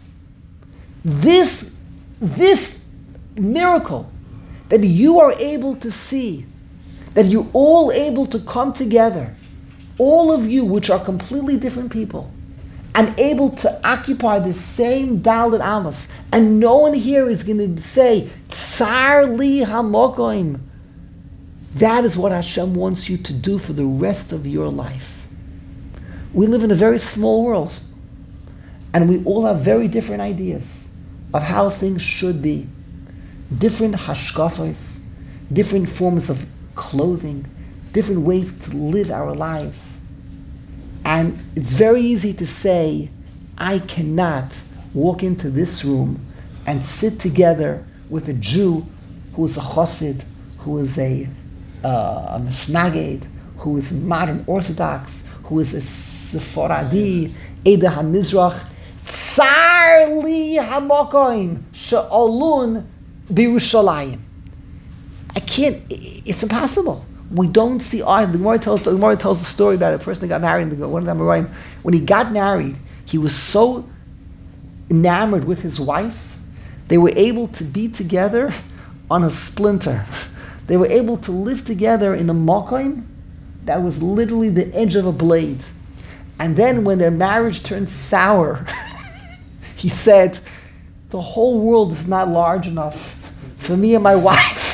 A: miracle that you are able to see, that you're all able to come together, all of you which are completely different people, and able to occupy the same Dalet Amos, and no one here is going to say, Tsar li hamokoim. That is what Hashem wants you to do for the rest of your life. We live in a very small world, and we all have very different ideas of how things should be. Different hashkafos, different forms of clothing, different ways to live our lives. And it's very easy to say, I cannot walk into this room and sit together with a Jew who is a chassid, who is a misnaged, who is modern Orthodox, who is a Sephardi, Eda HaMizrach, Tsar li hamokoim she'olun b'Yerushalayim. I can't, it's impossible. We don't see eye. The Gemara tells the story about a person that got married, one of the Amoraim. When he got married, he was so enamored with his wife, they were able to be together on a splinter. They were able to live together in a makom that was literally the edge of a blade. And then when their marriage turned sour, he said, the whole world is not large enough for me and my wife.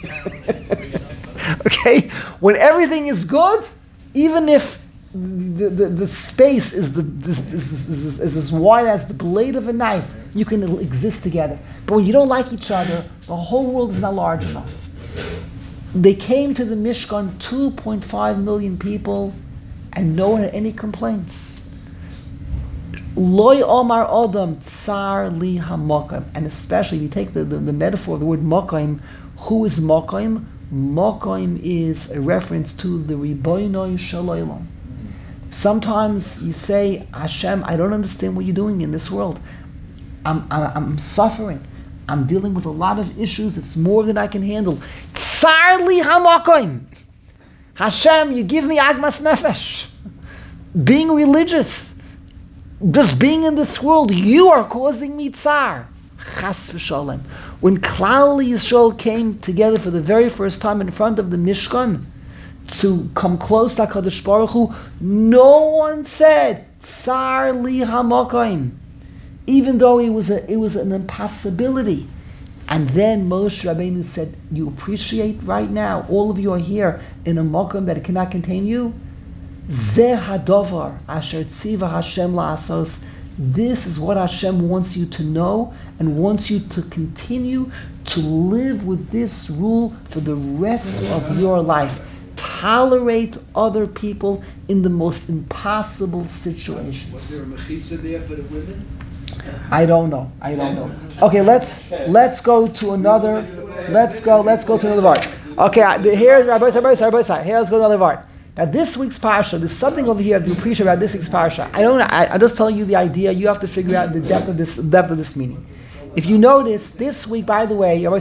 A: Okay? When everything is good, even if the space is as wide as the blade of a knife, you can exist together. But when you don't like each other, the whole world is not large enough. They came to the Mishkan, 2.5 million people, and no one had any complaints. Loi Omar Adam Tsar li hamokim. And especially if you take the metaphor of the word mokim, who is mokim? Mokim is a reference to the Ribono Shel Olam. Sometimes you say, Hashem, I don't understand what you're doing in this world. I'm suffering. I'm dealing with a lot of issues. It's more than I can handle. Tsar li hamokim. Hashem, you give me agmas nefesh. Being religious, just being in this world, you are causing me tsar. Chas v'sholem. When Klal Yisrael came together for the very first time in front of the Mishkan to come close to HaKadosh Baruch Hu, no one said tsar li hamokim, even though it was an impossibility. And then Moshe Rabbeinu said, you appreciate right now, all of you are here in a makom that it cannot contain you? Zeh hadovar asher tziva Hashem la'asos. This is what Hashem wants you to know and wants you to continue to live with this rule for the rest of your life. Tolerate other people in the most impossible situations.
C: Was there a mechitza there for the women?
A: I don't know. Okay, let's go to another. Let's go to another part. Okay, here's Rabbi Sar. Here, let's go to another part. Now, this week's parsha, there's something over here to appreciate about this week's parsha. I'm just telling you the idea. You have to figure out the depth of this meaning. If you notice, this week, by the way, Rabbi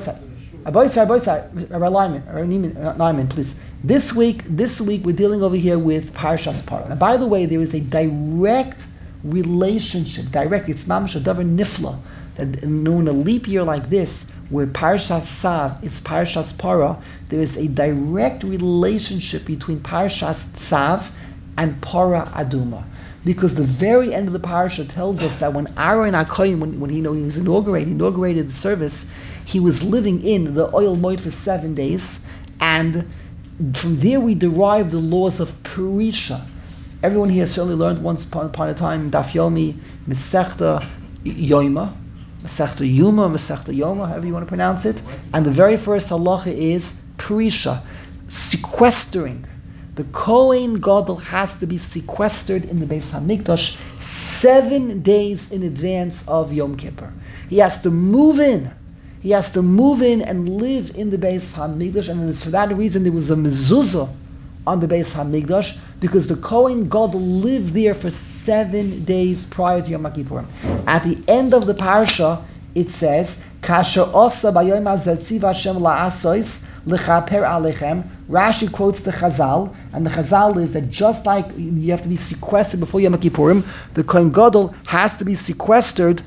A: Lyman, please. This week we're dealing over here with Parshas Parah. Now, by the way, there is a direct relationship. It's mamash davar nifla. That in a leap year like this, where Parshas Tzav is Parshas Parah, there is a direct relationship between Parshas Tzav and Parah Aduma. Because the very end of the parasha tells us that when Aaron HaKohen, when he was inaugurated the service, he was living in the oil moed for 7 days, and from there we derive the laws of Perisha. Everyone here certainly learned once upon a time Daf Yomi, Masechta Yoma, however you want to pronounce it. And the very first halacha is Perisha, sequestering. The Kohen Gadol has to be sequestered in the Beis Hamikdash 7 days in advance of Yom Kippur. He has to move in. He has to move in and live in the Beis Hamikdash, and it's for that reason there was a mezuzah on the Beis Hamikdash, because the Kohen Gadol lived there for 7 days prior to Yom Kippurim. At the end of the parasha, it says, "Kasher osa b'yom hazeh tziva Hashem la'asos l'chaper alechem." Rashi quotes the Chazal, and the Chazal is that just like you have to be sequestered before Yom Kippurim, the Kohen Gadol has to be sequestered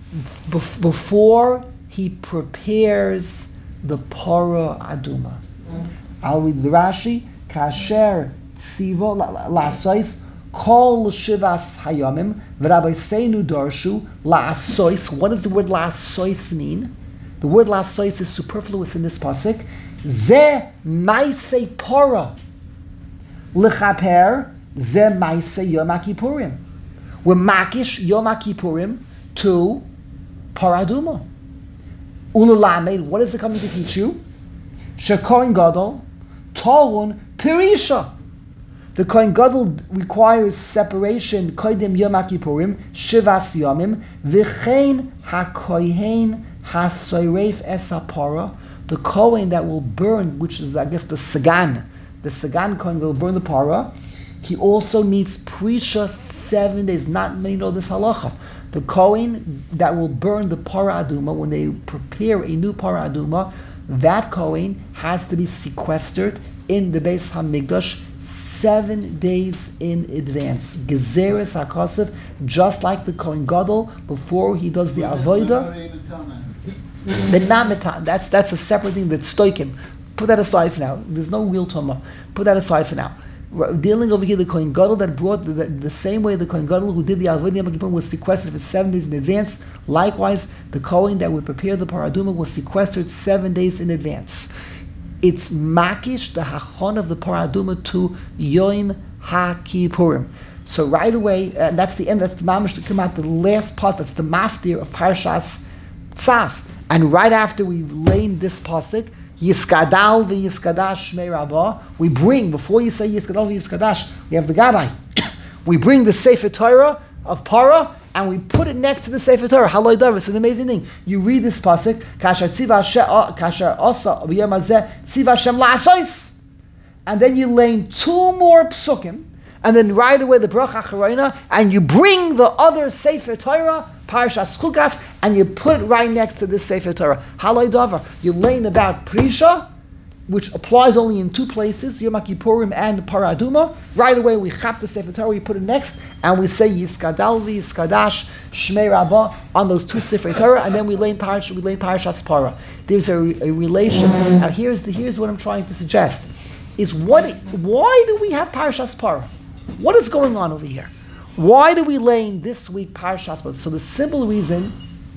A: before he prepares the Parah Aduma. I'll read the Rashi. Kasher tzivo la'asos kol shivas hayomim v'rabbeinu darshu la'asos. What does the word la'asos mean? The word la'asos is superfluous in this pasuk. Ze ma'aseh parah l'chaper ze ma'aseh Yom Kippurim. We're makish Yom Kippurim to Parah Aduma. Ululamed, what is it coming to teach you? Shekohen Gadol Torun Perisha. The Kohen Gadol requires separation Kodim Yom Kippurim Shivas Yomim V'chein HaKohen HaSoireif Es HaPara. The Kohen that will burn, which is I guess the Sagan Kohen will burn the Parah. He also needs Perisha 7 days. Not many know this halacha. The Kohen that will burn the Parah Aduma, when they prepare a new Parah Aduma, that Kohen has to be sequestered in the Beis Hamikdash 7 days in advance. Gezeres HaKosef, just like the Kohen Gadol before he does the Avodah. The Namitan, that's a separate thing, that's stoikim. Put that aside for now. There's no real Tumah. Put that aside for now. We're dealing over here, the Kohen Gadol that brought the same way the Kohen Gadol who did the Avodah Yom Kippur was sequestered for 7 days in advance. Likewise, the Kohen that would prepare the Parah Aduma was sequestered 7 days in advance. It's makish, the hachon of the Parah Aduma to Yom HaKippurim. So right away, and that's the end, that's the mamash to come out, the last part, that's the maftir of Parshas Tzaf. And right after we've laid this pasuk, Yiskadal v'Yiskadash Shmei Rabbah, we bring, before you say Yiskadal v'Yiskadash, we have the Gabbai. We bring the Sefer Torah of Parah, and we put it next to the Sefer Torah. Haloi Davar. It's an amazing thing. You read this pasuk, Kasher Osa B'Yom Hazeh Tziva Hashem La'asos, and then you lay 2 more psukim, and then right away the Bracha Acharona, and you bring the other Sefer Torah, Parashas Chukas, and you put it right next to this Sefer Torah. Haloi Davar. You're laying about Prisha, which applies only in 2 places, Yom Kippurim and Parah Aduma. Right away we chap the Sefer Torah, we put it next, and we say Yiskadal v'Yiskadash Shmei Rabbah on those 2 Sefer Torah, and then we lay in Parashas Parah. There's a relation. Now here's what I'm trying to suggest: is why do we have Parashas Parah? What is going on over here? Why do we lay in this week Parashas Parah? So the simple reason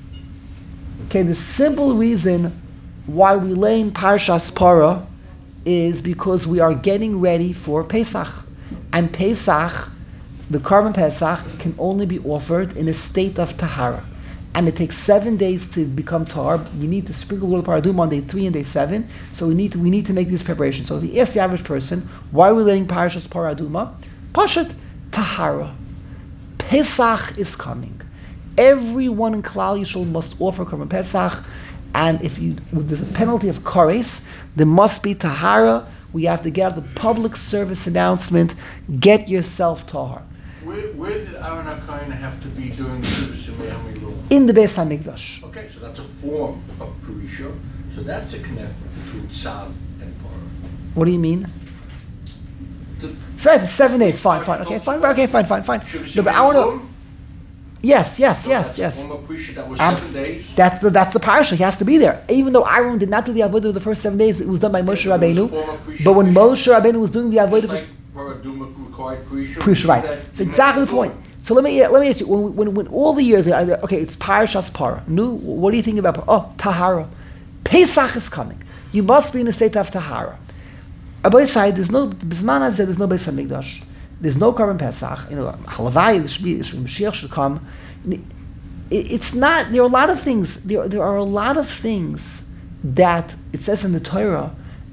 A: why we lay in Parashas Parah is because we are getting ready for Pesach. And Pesach, the Korban Pesach, can only be offered in a state of Tahara. And it takes 7 days to become Tahar. You need to sprinkle water Parah Aduma on day 3 and day 7. So we need to make these preparations. So if you ask the average person, why are we laying Parashas Parah Aduma? Pashat, Tahara. Pesach is coming. Everyone in Klal Yisrael must offer Korban Pesach. And there's a penalty of kares, there must be tahara. We have to get out the public service announcement, get yourself tahar.
D: Where did Aaron HaKohen have to be doing the service in Miami Law?
A: In the Beis HaMikdash.
D: Okay, so that's a form of Perisha. So that's a connection between Tzav and Parah.
A: What do you mean? It's right, it's 7 days, fine. Okay, fine. No, but I want to... Yes.
D: Form of Perisha that was 7 days.
A: That's the parasha. He has to be there. Even though Aaron did not do the avodah the first 7 days, it was done by Moshe Rabbeinu. But when Moshe Rabbeinu was doing the avodah,
D: required
A: Perisha, right? It's exactly the point. So let me ask you: when all the years, okay, it's Parashas Parah. What do you think about Parah? Oh, Tahara. Pesach is coming. You must be in a state of Tahara. Abay side, there's no Bisman Hazeh, there's no Beis Hamikdash. There's no Korban Pesach. Halavai, Mashiach should come. It's not. There are a lot of things. There are a lot of things that it says in the Torah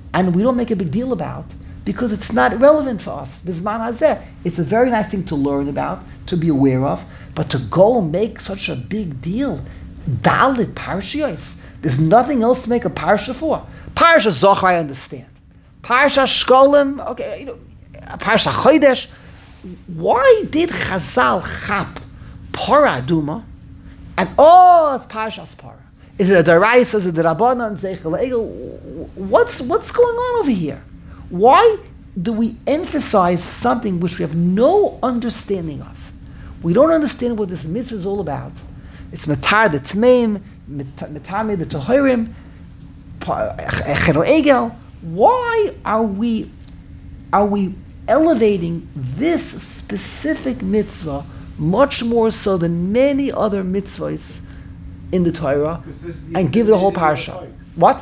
A: and we don't make a big deal about because it's not relevant for us. Bizman hazeh, it's a very nice thing to learn about, to be aware of, but to go and make such a big deal, Dalit Parshiyos, there's nothing else to make a parsha for. Parsha Zohar, I understand. Parsha Shkolim, okay, Parsha Chodesh. Why did Chazal chap Parah Aduma and it's Parshas Parah? Is it a Daraisa? Is it the Rabbanan? Zeichel Egel? What's going on over here? Why do we emphasize something which we have no understanding of? We don't understand what this mitzvah is all about. It's Matar the Tmeim, Matame the Tohirim, Echero Egel. Why are we elevating this specific mitzvah much more so than many other mitzvahs in the Torah and give it a whole parsha? What?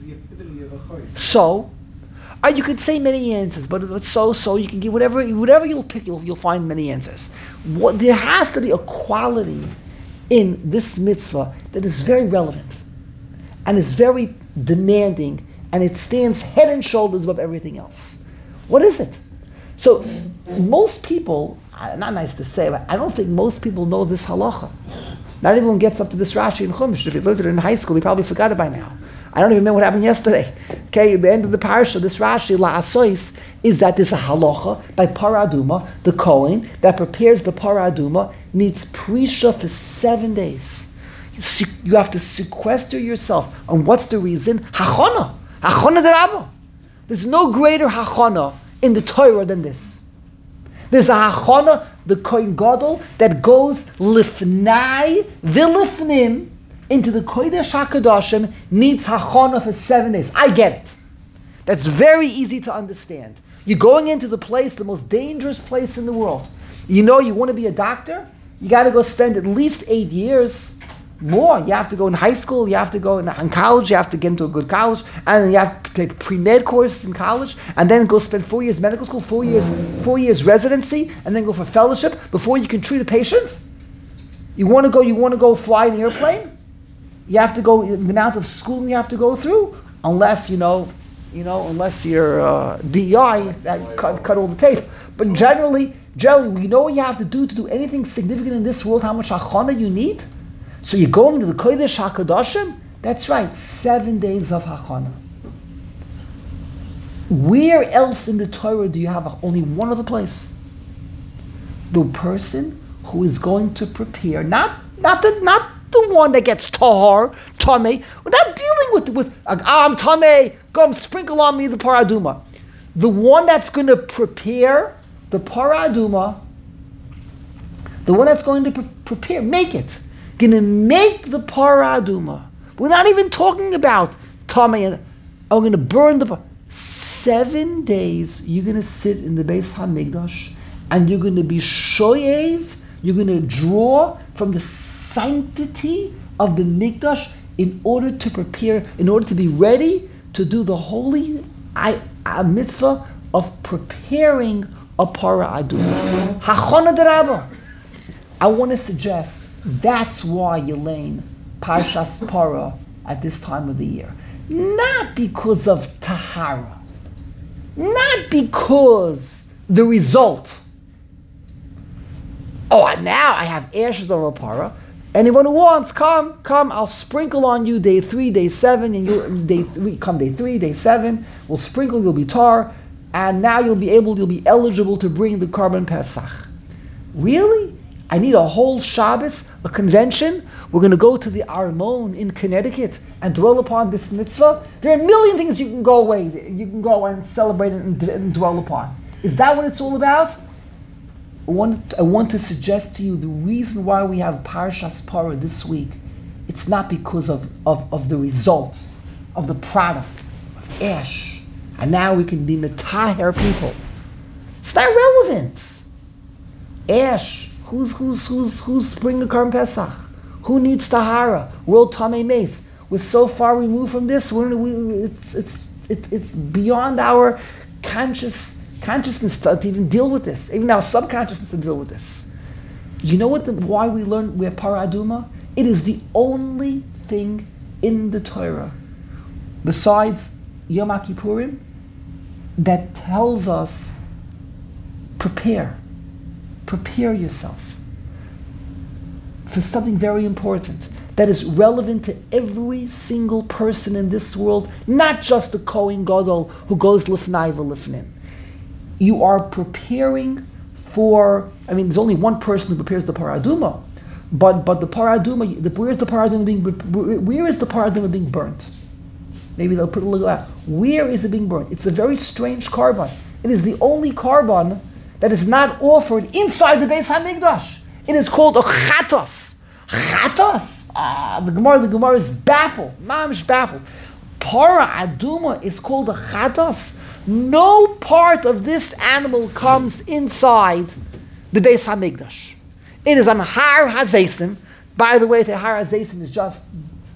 A: So, you could say many answers, but so you can give whatever you'll pick, you'll find many answers. There has to be a quality in this mitzvah that is very relevant and is very demanding, and it stands head and shoulders above everything else. What is it? So most people, not nice to say, but I don't think most people know this halacha. Not everyone gets up to this Rashi in Chumash. If you learned it in high school, you probably forgot it by now. I don't even remember what happened yesterday. Okay, at the end of the parsha, this Rashi, La'asois, is that there's a halacha by Parah Aduma, the Kohen, that prepares the Parah Aduma, needs prisha for 7 days. You have to sequester yourself. And what's the reason? Hachana. Hachana derabba. There's no greater hachana in the Torah than this. There's a hachana, the Kohen Gadol, that goes lifnai v'lifnim into the Kodesh HaKadoshim, needs hachana for 7 days. I get it. That's very easy to understand. You're going into the place, the most dangerous place in the world. You know you want to be a doctor? You got to go spend at least 8 years. More. You have to go in high school, you have to go in college, you have to get into a good college, and then you have to take pre-med courses in college, and then go spend 4 years medical school, 4 years residency, and then go for fellowship before you can treat a patient. You want to go fly an airplane? You have to go, the amount of schooling you have to go through, unless unless you're DEI, that cut all the tape. But generally, you know what you have to do anything significant in this world, how much hachana you need? So you're going to the Kodesh HaKadoshim? That's right, 7 days of hachana. Where else in the Torah do you have only one other place? The person who is going to prepare, not the one that gets tahar, tameh. We're not dealing with I'm tameh, go sprinkle on me the Parah Aduma. The one that's going to prepare the Parah Aduma, the one that's going to prepare, make it. Going to make the Parah Aduma. We're not even talking about tameh. I'm going to burn the 7 days. You're going to sit in the Beis Hamikdash, and you're going to be shoyev. You're going to draw from the sanctity of the Mikdash in order to prepare, in order to be ready to do the holy mitzvah of preparing a Parah Aduma. Hachana derabba. I want to suggest that's why you learn Parshas Parah at this time of the year. Not because of Tahara. Not because the result. Now I have ashes of a Parah. Anyone who wants, come, I'll sprinkle on you day 3, day 7, and you day 3, day 7, we'll sprinkle, you'll be tar, and now you'll be eligible to bring the Karban Pesach. Really? I need a whole Shabbos, a convention? We're going to go to the Armon in Connecticut and dwell upon this mitzvah? There are a million things you can go and celebrate and dwell upon. Is that what it's all about? I want to suggest to you the reason why we have Parshas Parah this week. It's not because of the result, of the product, of ash. And now we can be metaher people. It's not relevant. Ash. Who's bringing the Karban Pesach? Who needs Tahara? World Tamei Mace. We're so far removed from this. It's beyond our consciousness to even deal with this. Even our subconsciousness to deal with this. You know why we learn we're Parah Aduma? It is the only thing in the Torah, besides Yom Kippurim that tells us, prepare yourself for something very important that is relevant to every single person in this world, not just the Kohen Gadol who goes lifnai v'lifnim. You are preparing for, there's only one person who prepares the paraduma, but the paraduma, where is the paraduma being burnt? Maybe they'll put a little out. Where is it being burnt? It's a very strange korban. It is the only korban that is not offered inside the Beis HaMikdash. It is called a chatos. Chatos? The Gemara is baffled. Mamish baffled. Para aduma is called a chatos. No part of this animal comes inside the Beis HaMikdash. It is on Har HaZeisim. By the way, the Har HaZeisim is just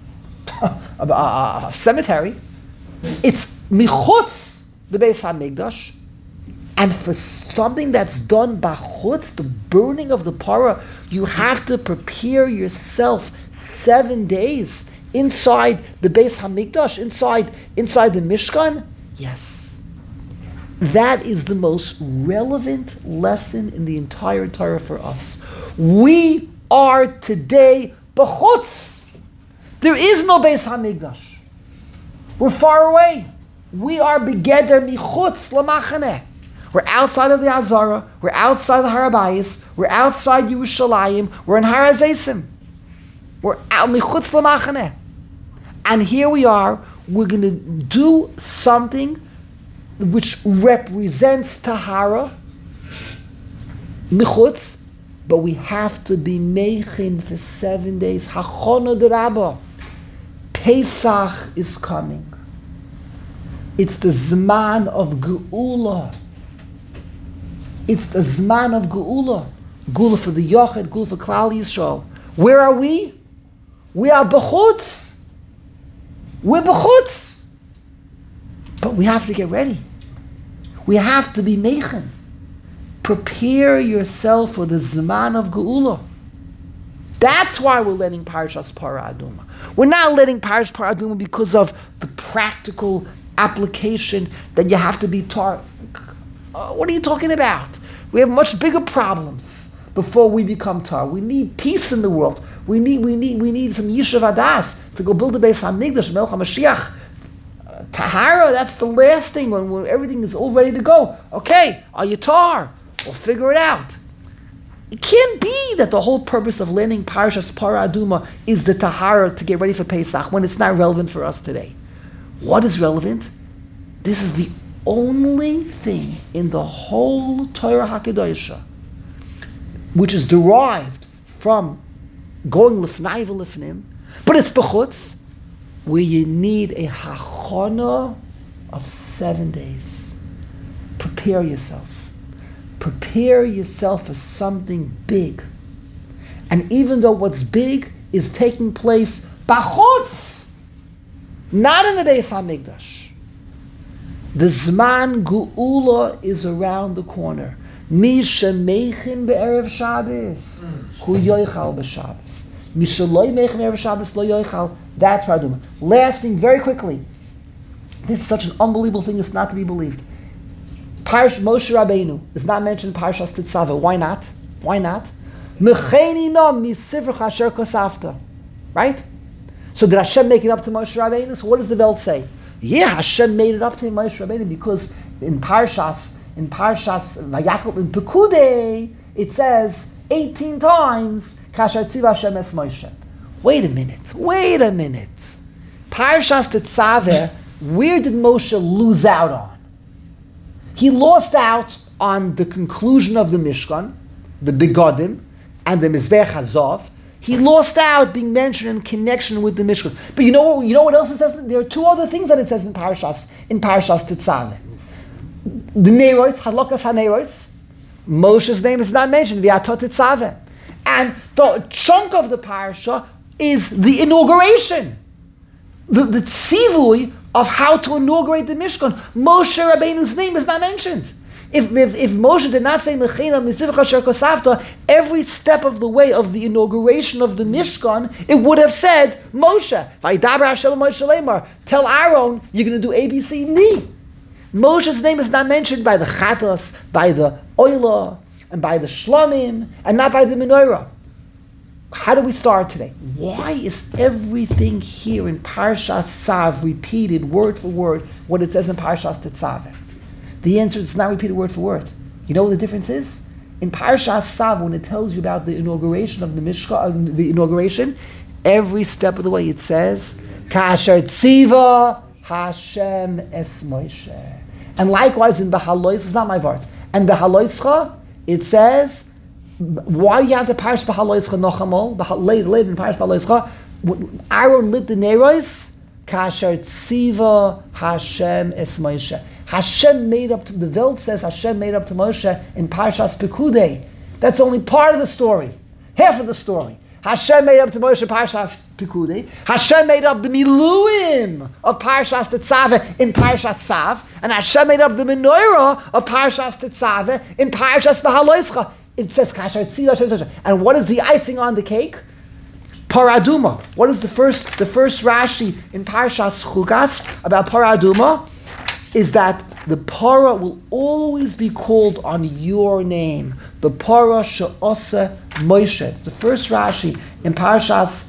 A: a cemetery. It's michutz the Beis HaMikdash. And for something that's done bachutz, the burning of the parah, you have to prepare yourself 7 days inside the Beis HaMikdash, inside the Mishkan. Yes. That is the most relevant lesson in the entire Torah for us. We are today bachutz. There is no Beis HaMikdash. We're far away. We are begeder michutz lamachaneh. We're outside of the Azara. We're outside the Har HaBayis. We're outside Yerushalayim. We're in Har HaZeisim. We're out michutz lamachaneh. And here we are. We're going to do something which represents Tahara, michutz, but we have to be meichin for 7 days. Hachona d'Rabba. Pesach is coming. It's the Zman of Geula. It's the Zman of Geula. Geula for the Yochid, Geula for Klal Yisrael. Where are we? We are b'chutz. We're b'chutz. But we have to get ready. We have to be meichin. Prepare yourself for the Zman of Geula. That's why we're letting Parshas Parah Aduma. We're not letting Parshas Parah Aduma because of the practical application that you have to be taught. What are you talking about? We have much bigger problems before we become tar. We need peace in the world. We need some Yishuv Adas to go build the Beis HaMikdash, Melech HaMashiach. Tahara, that's the last thing when everything is all ready to go. Okay, are you tar? We'll figure it out. It can't be that the whole purpose of learning Parshas Parah Aduma is the Tahara to get ready for Pesach when it's not relevant for us today. What is relevant? This is the only thing in the whole Torah HaKadoshah which is derived from going lifnai v'lifnim, but it's b'chutz, where you need a hachana of 7 days. Prepare yourself. Prepare yourself for something big. And even though what's big is taking place b'chutz, not in the Beis HaMikdash, the Zman Geula is around the corner. Mi shemeichin be'erev Shabbos, hu yoichal b'Shabbos. Mi sheloi meichin be'erev Shabbos lo yoichal. That's what I do. Last thing, very quickly. This is such an unbelievable thing, it's not to be believed. Parsh Moshe Rabbeinu is not mentioned in Parshas Tetzaveh. Why not? Why not? Mecheni no misifrach asher kosafta. Right? So did Hashem make it up to Moshe Rabbeinu? So what does the Welt say? Yeah, Hashem made it up to Moshe Rabbeinu because in Parshas Vayakov, in Pekudei, it says 18 times, Kasher Tziv Hashem es Moshe. Wait a minute. Parshas Tetzaveh, where did Moshe lose out on? He lost out on the conclusion of the Mishkan, the Begodim, and the Mizbech Hazov. He lost out being mentioned in connection with the Mishkan. But you know what else it says? There are two other things that it says in Parshas Tetzaveh. The Neiros, Halakas HaNeiros, Moshe's name is not mentioned, the Atot Tetzaveh. And the chunk of the Parsha is the inauguration. The tzivui of how to inaugurate the Mishkan. Moshe Rabbeinu's name is not mentioned. If Moshe did not say Mechina Misivcha Asher Kosavta, every step of the way of the inauguration of the Mishkan, it would have said Moshe. Vaydaber Hashem Moshe Lemar. Tell Aaron you're going to do A, B, C, and D. Moshe's name is not mentioned by the Chatos, by the Oila, and by the Shlomim, and not by the Menorah. How do we start today? Why is everything here in Parshas Tzav repeated word for word what it says in Parshas Tetzaveh? The answer is it's not repeated word for word. You know what the difference is? In Parshas Tzav, when it tells you about the inauguration of the Mishkan, the inauguration, every step of the way it says, Kasher Tziva Hashem Es Moshe. And likewise in Behalois, it's not my word. And Behaloischa, it says, why do you have the Parash Behaloischa Nochamol? Later in Parash Behaloischa, Aaron lit the Nerois, Kasher Tziva Hashem Es Moshe. Hashem made up to, the Velt says Hashem made up to Moshe in Parshas Pekudei. That's only part of the story, half of the story. Hashem made up to Moshe Parshas Pekudei. Hashem made up the Miluim of Parshas Tetzaveh in Parshas Tzav, and Hashem made up the Menorah of Parshas Tetzaveh in Parshas Behaloischa. It says Kasher Tziva Hashem. And what is the icing on the cake? Paraduma. What is the first Rashi in Parshas Chugas about Paraduma? Is that the para will always be called on your name. The para she'osa Moshe. It's the first Rashi in Parshas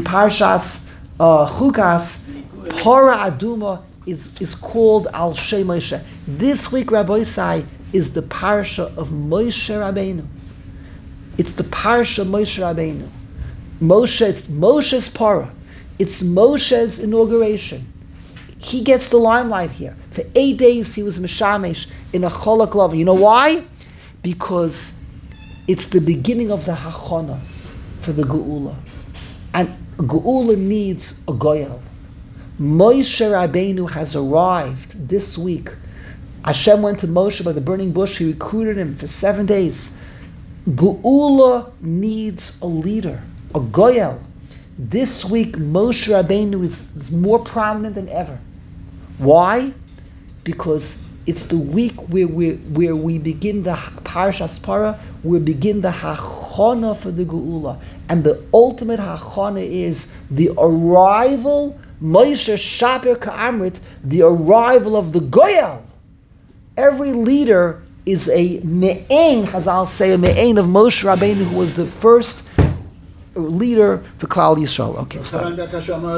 A: Chukas. Para Aduma is called Al Shem Moshe. This week, Rabbi Isai, is the parsha of Moshe Rabbeinu. It's the parsha of Moshe Rabbeinu. It's Moshe's para. It's Moshe's inauguration. He gets the limelight here. For 8 days he was Mishamesh in a Cholak Lava. You know why? Because it's the beginning of the Hachana for the Geula. And Geula needs a Goyal. Moshe Rabbeinu has arrived this week. Hashem went to Moshe by the burning bush. He recruited him for 7 days. Geula needs a leader, a Goyal. This week Moshe Rabbeinu is more prominent than ever. Why? Because it's the week where we begin the Parshas Para, we begin the Hachana for the Geula. And the ultimate Hachana is the arrival, Moshe Shaper Ka'amrit, the arrival of the Goyal. Every leader is a Me'ain, Chazal say, a Me'ain of Moshe Rabbeinu, who was the first leader for Klal Yisrael. Okay, stop.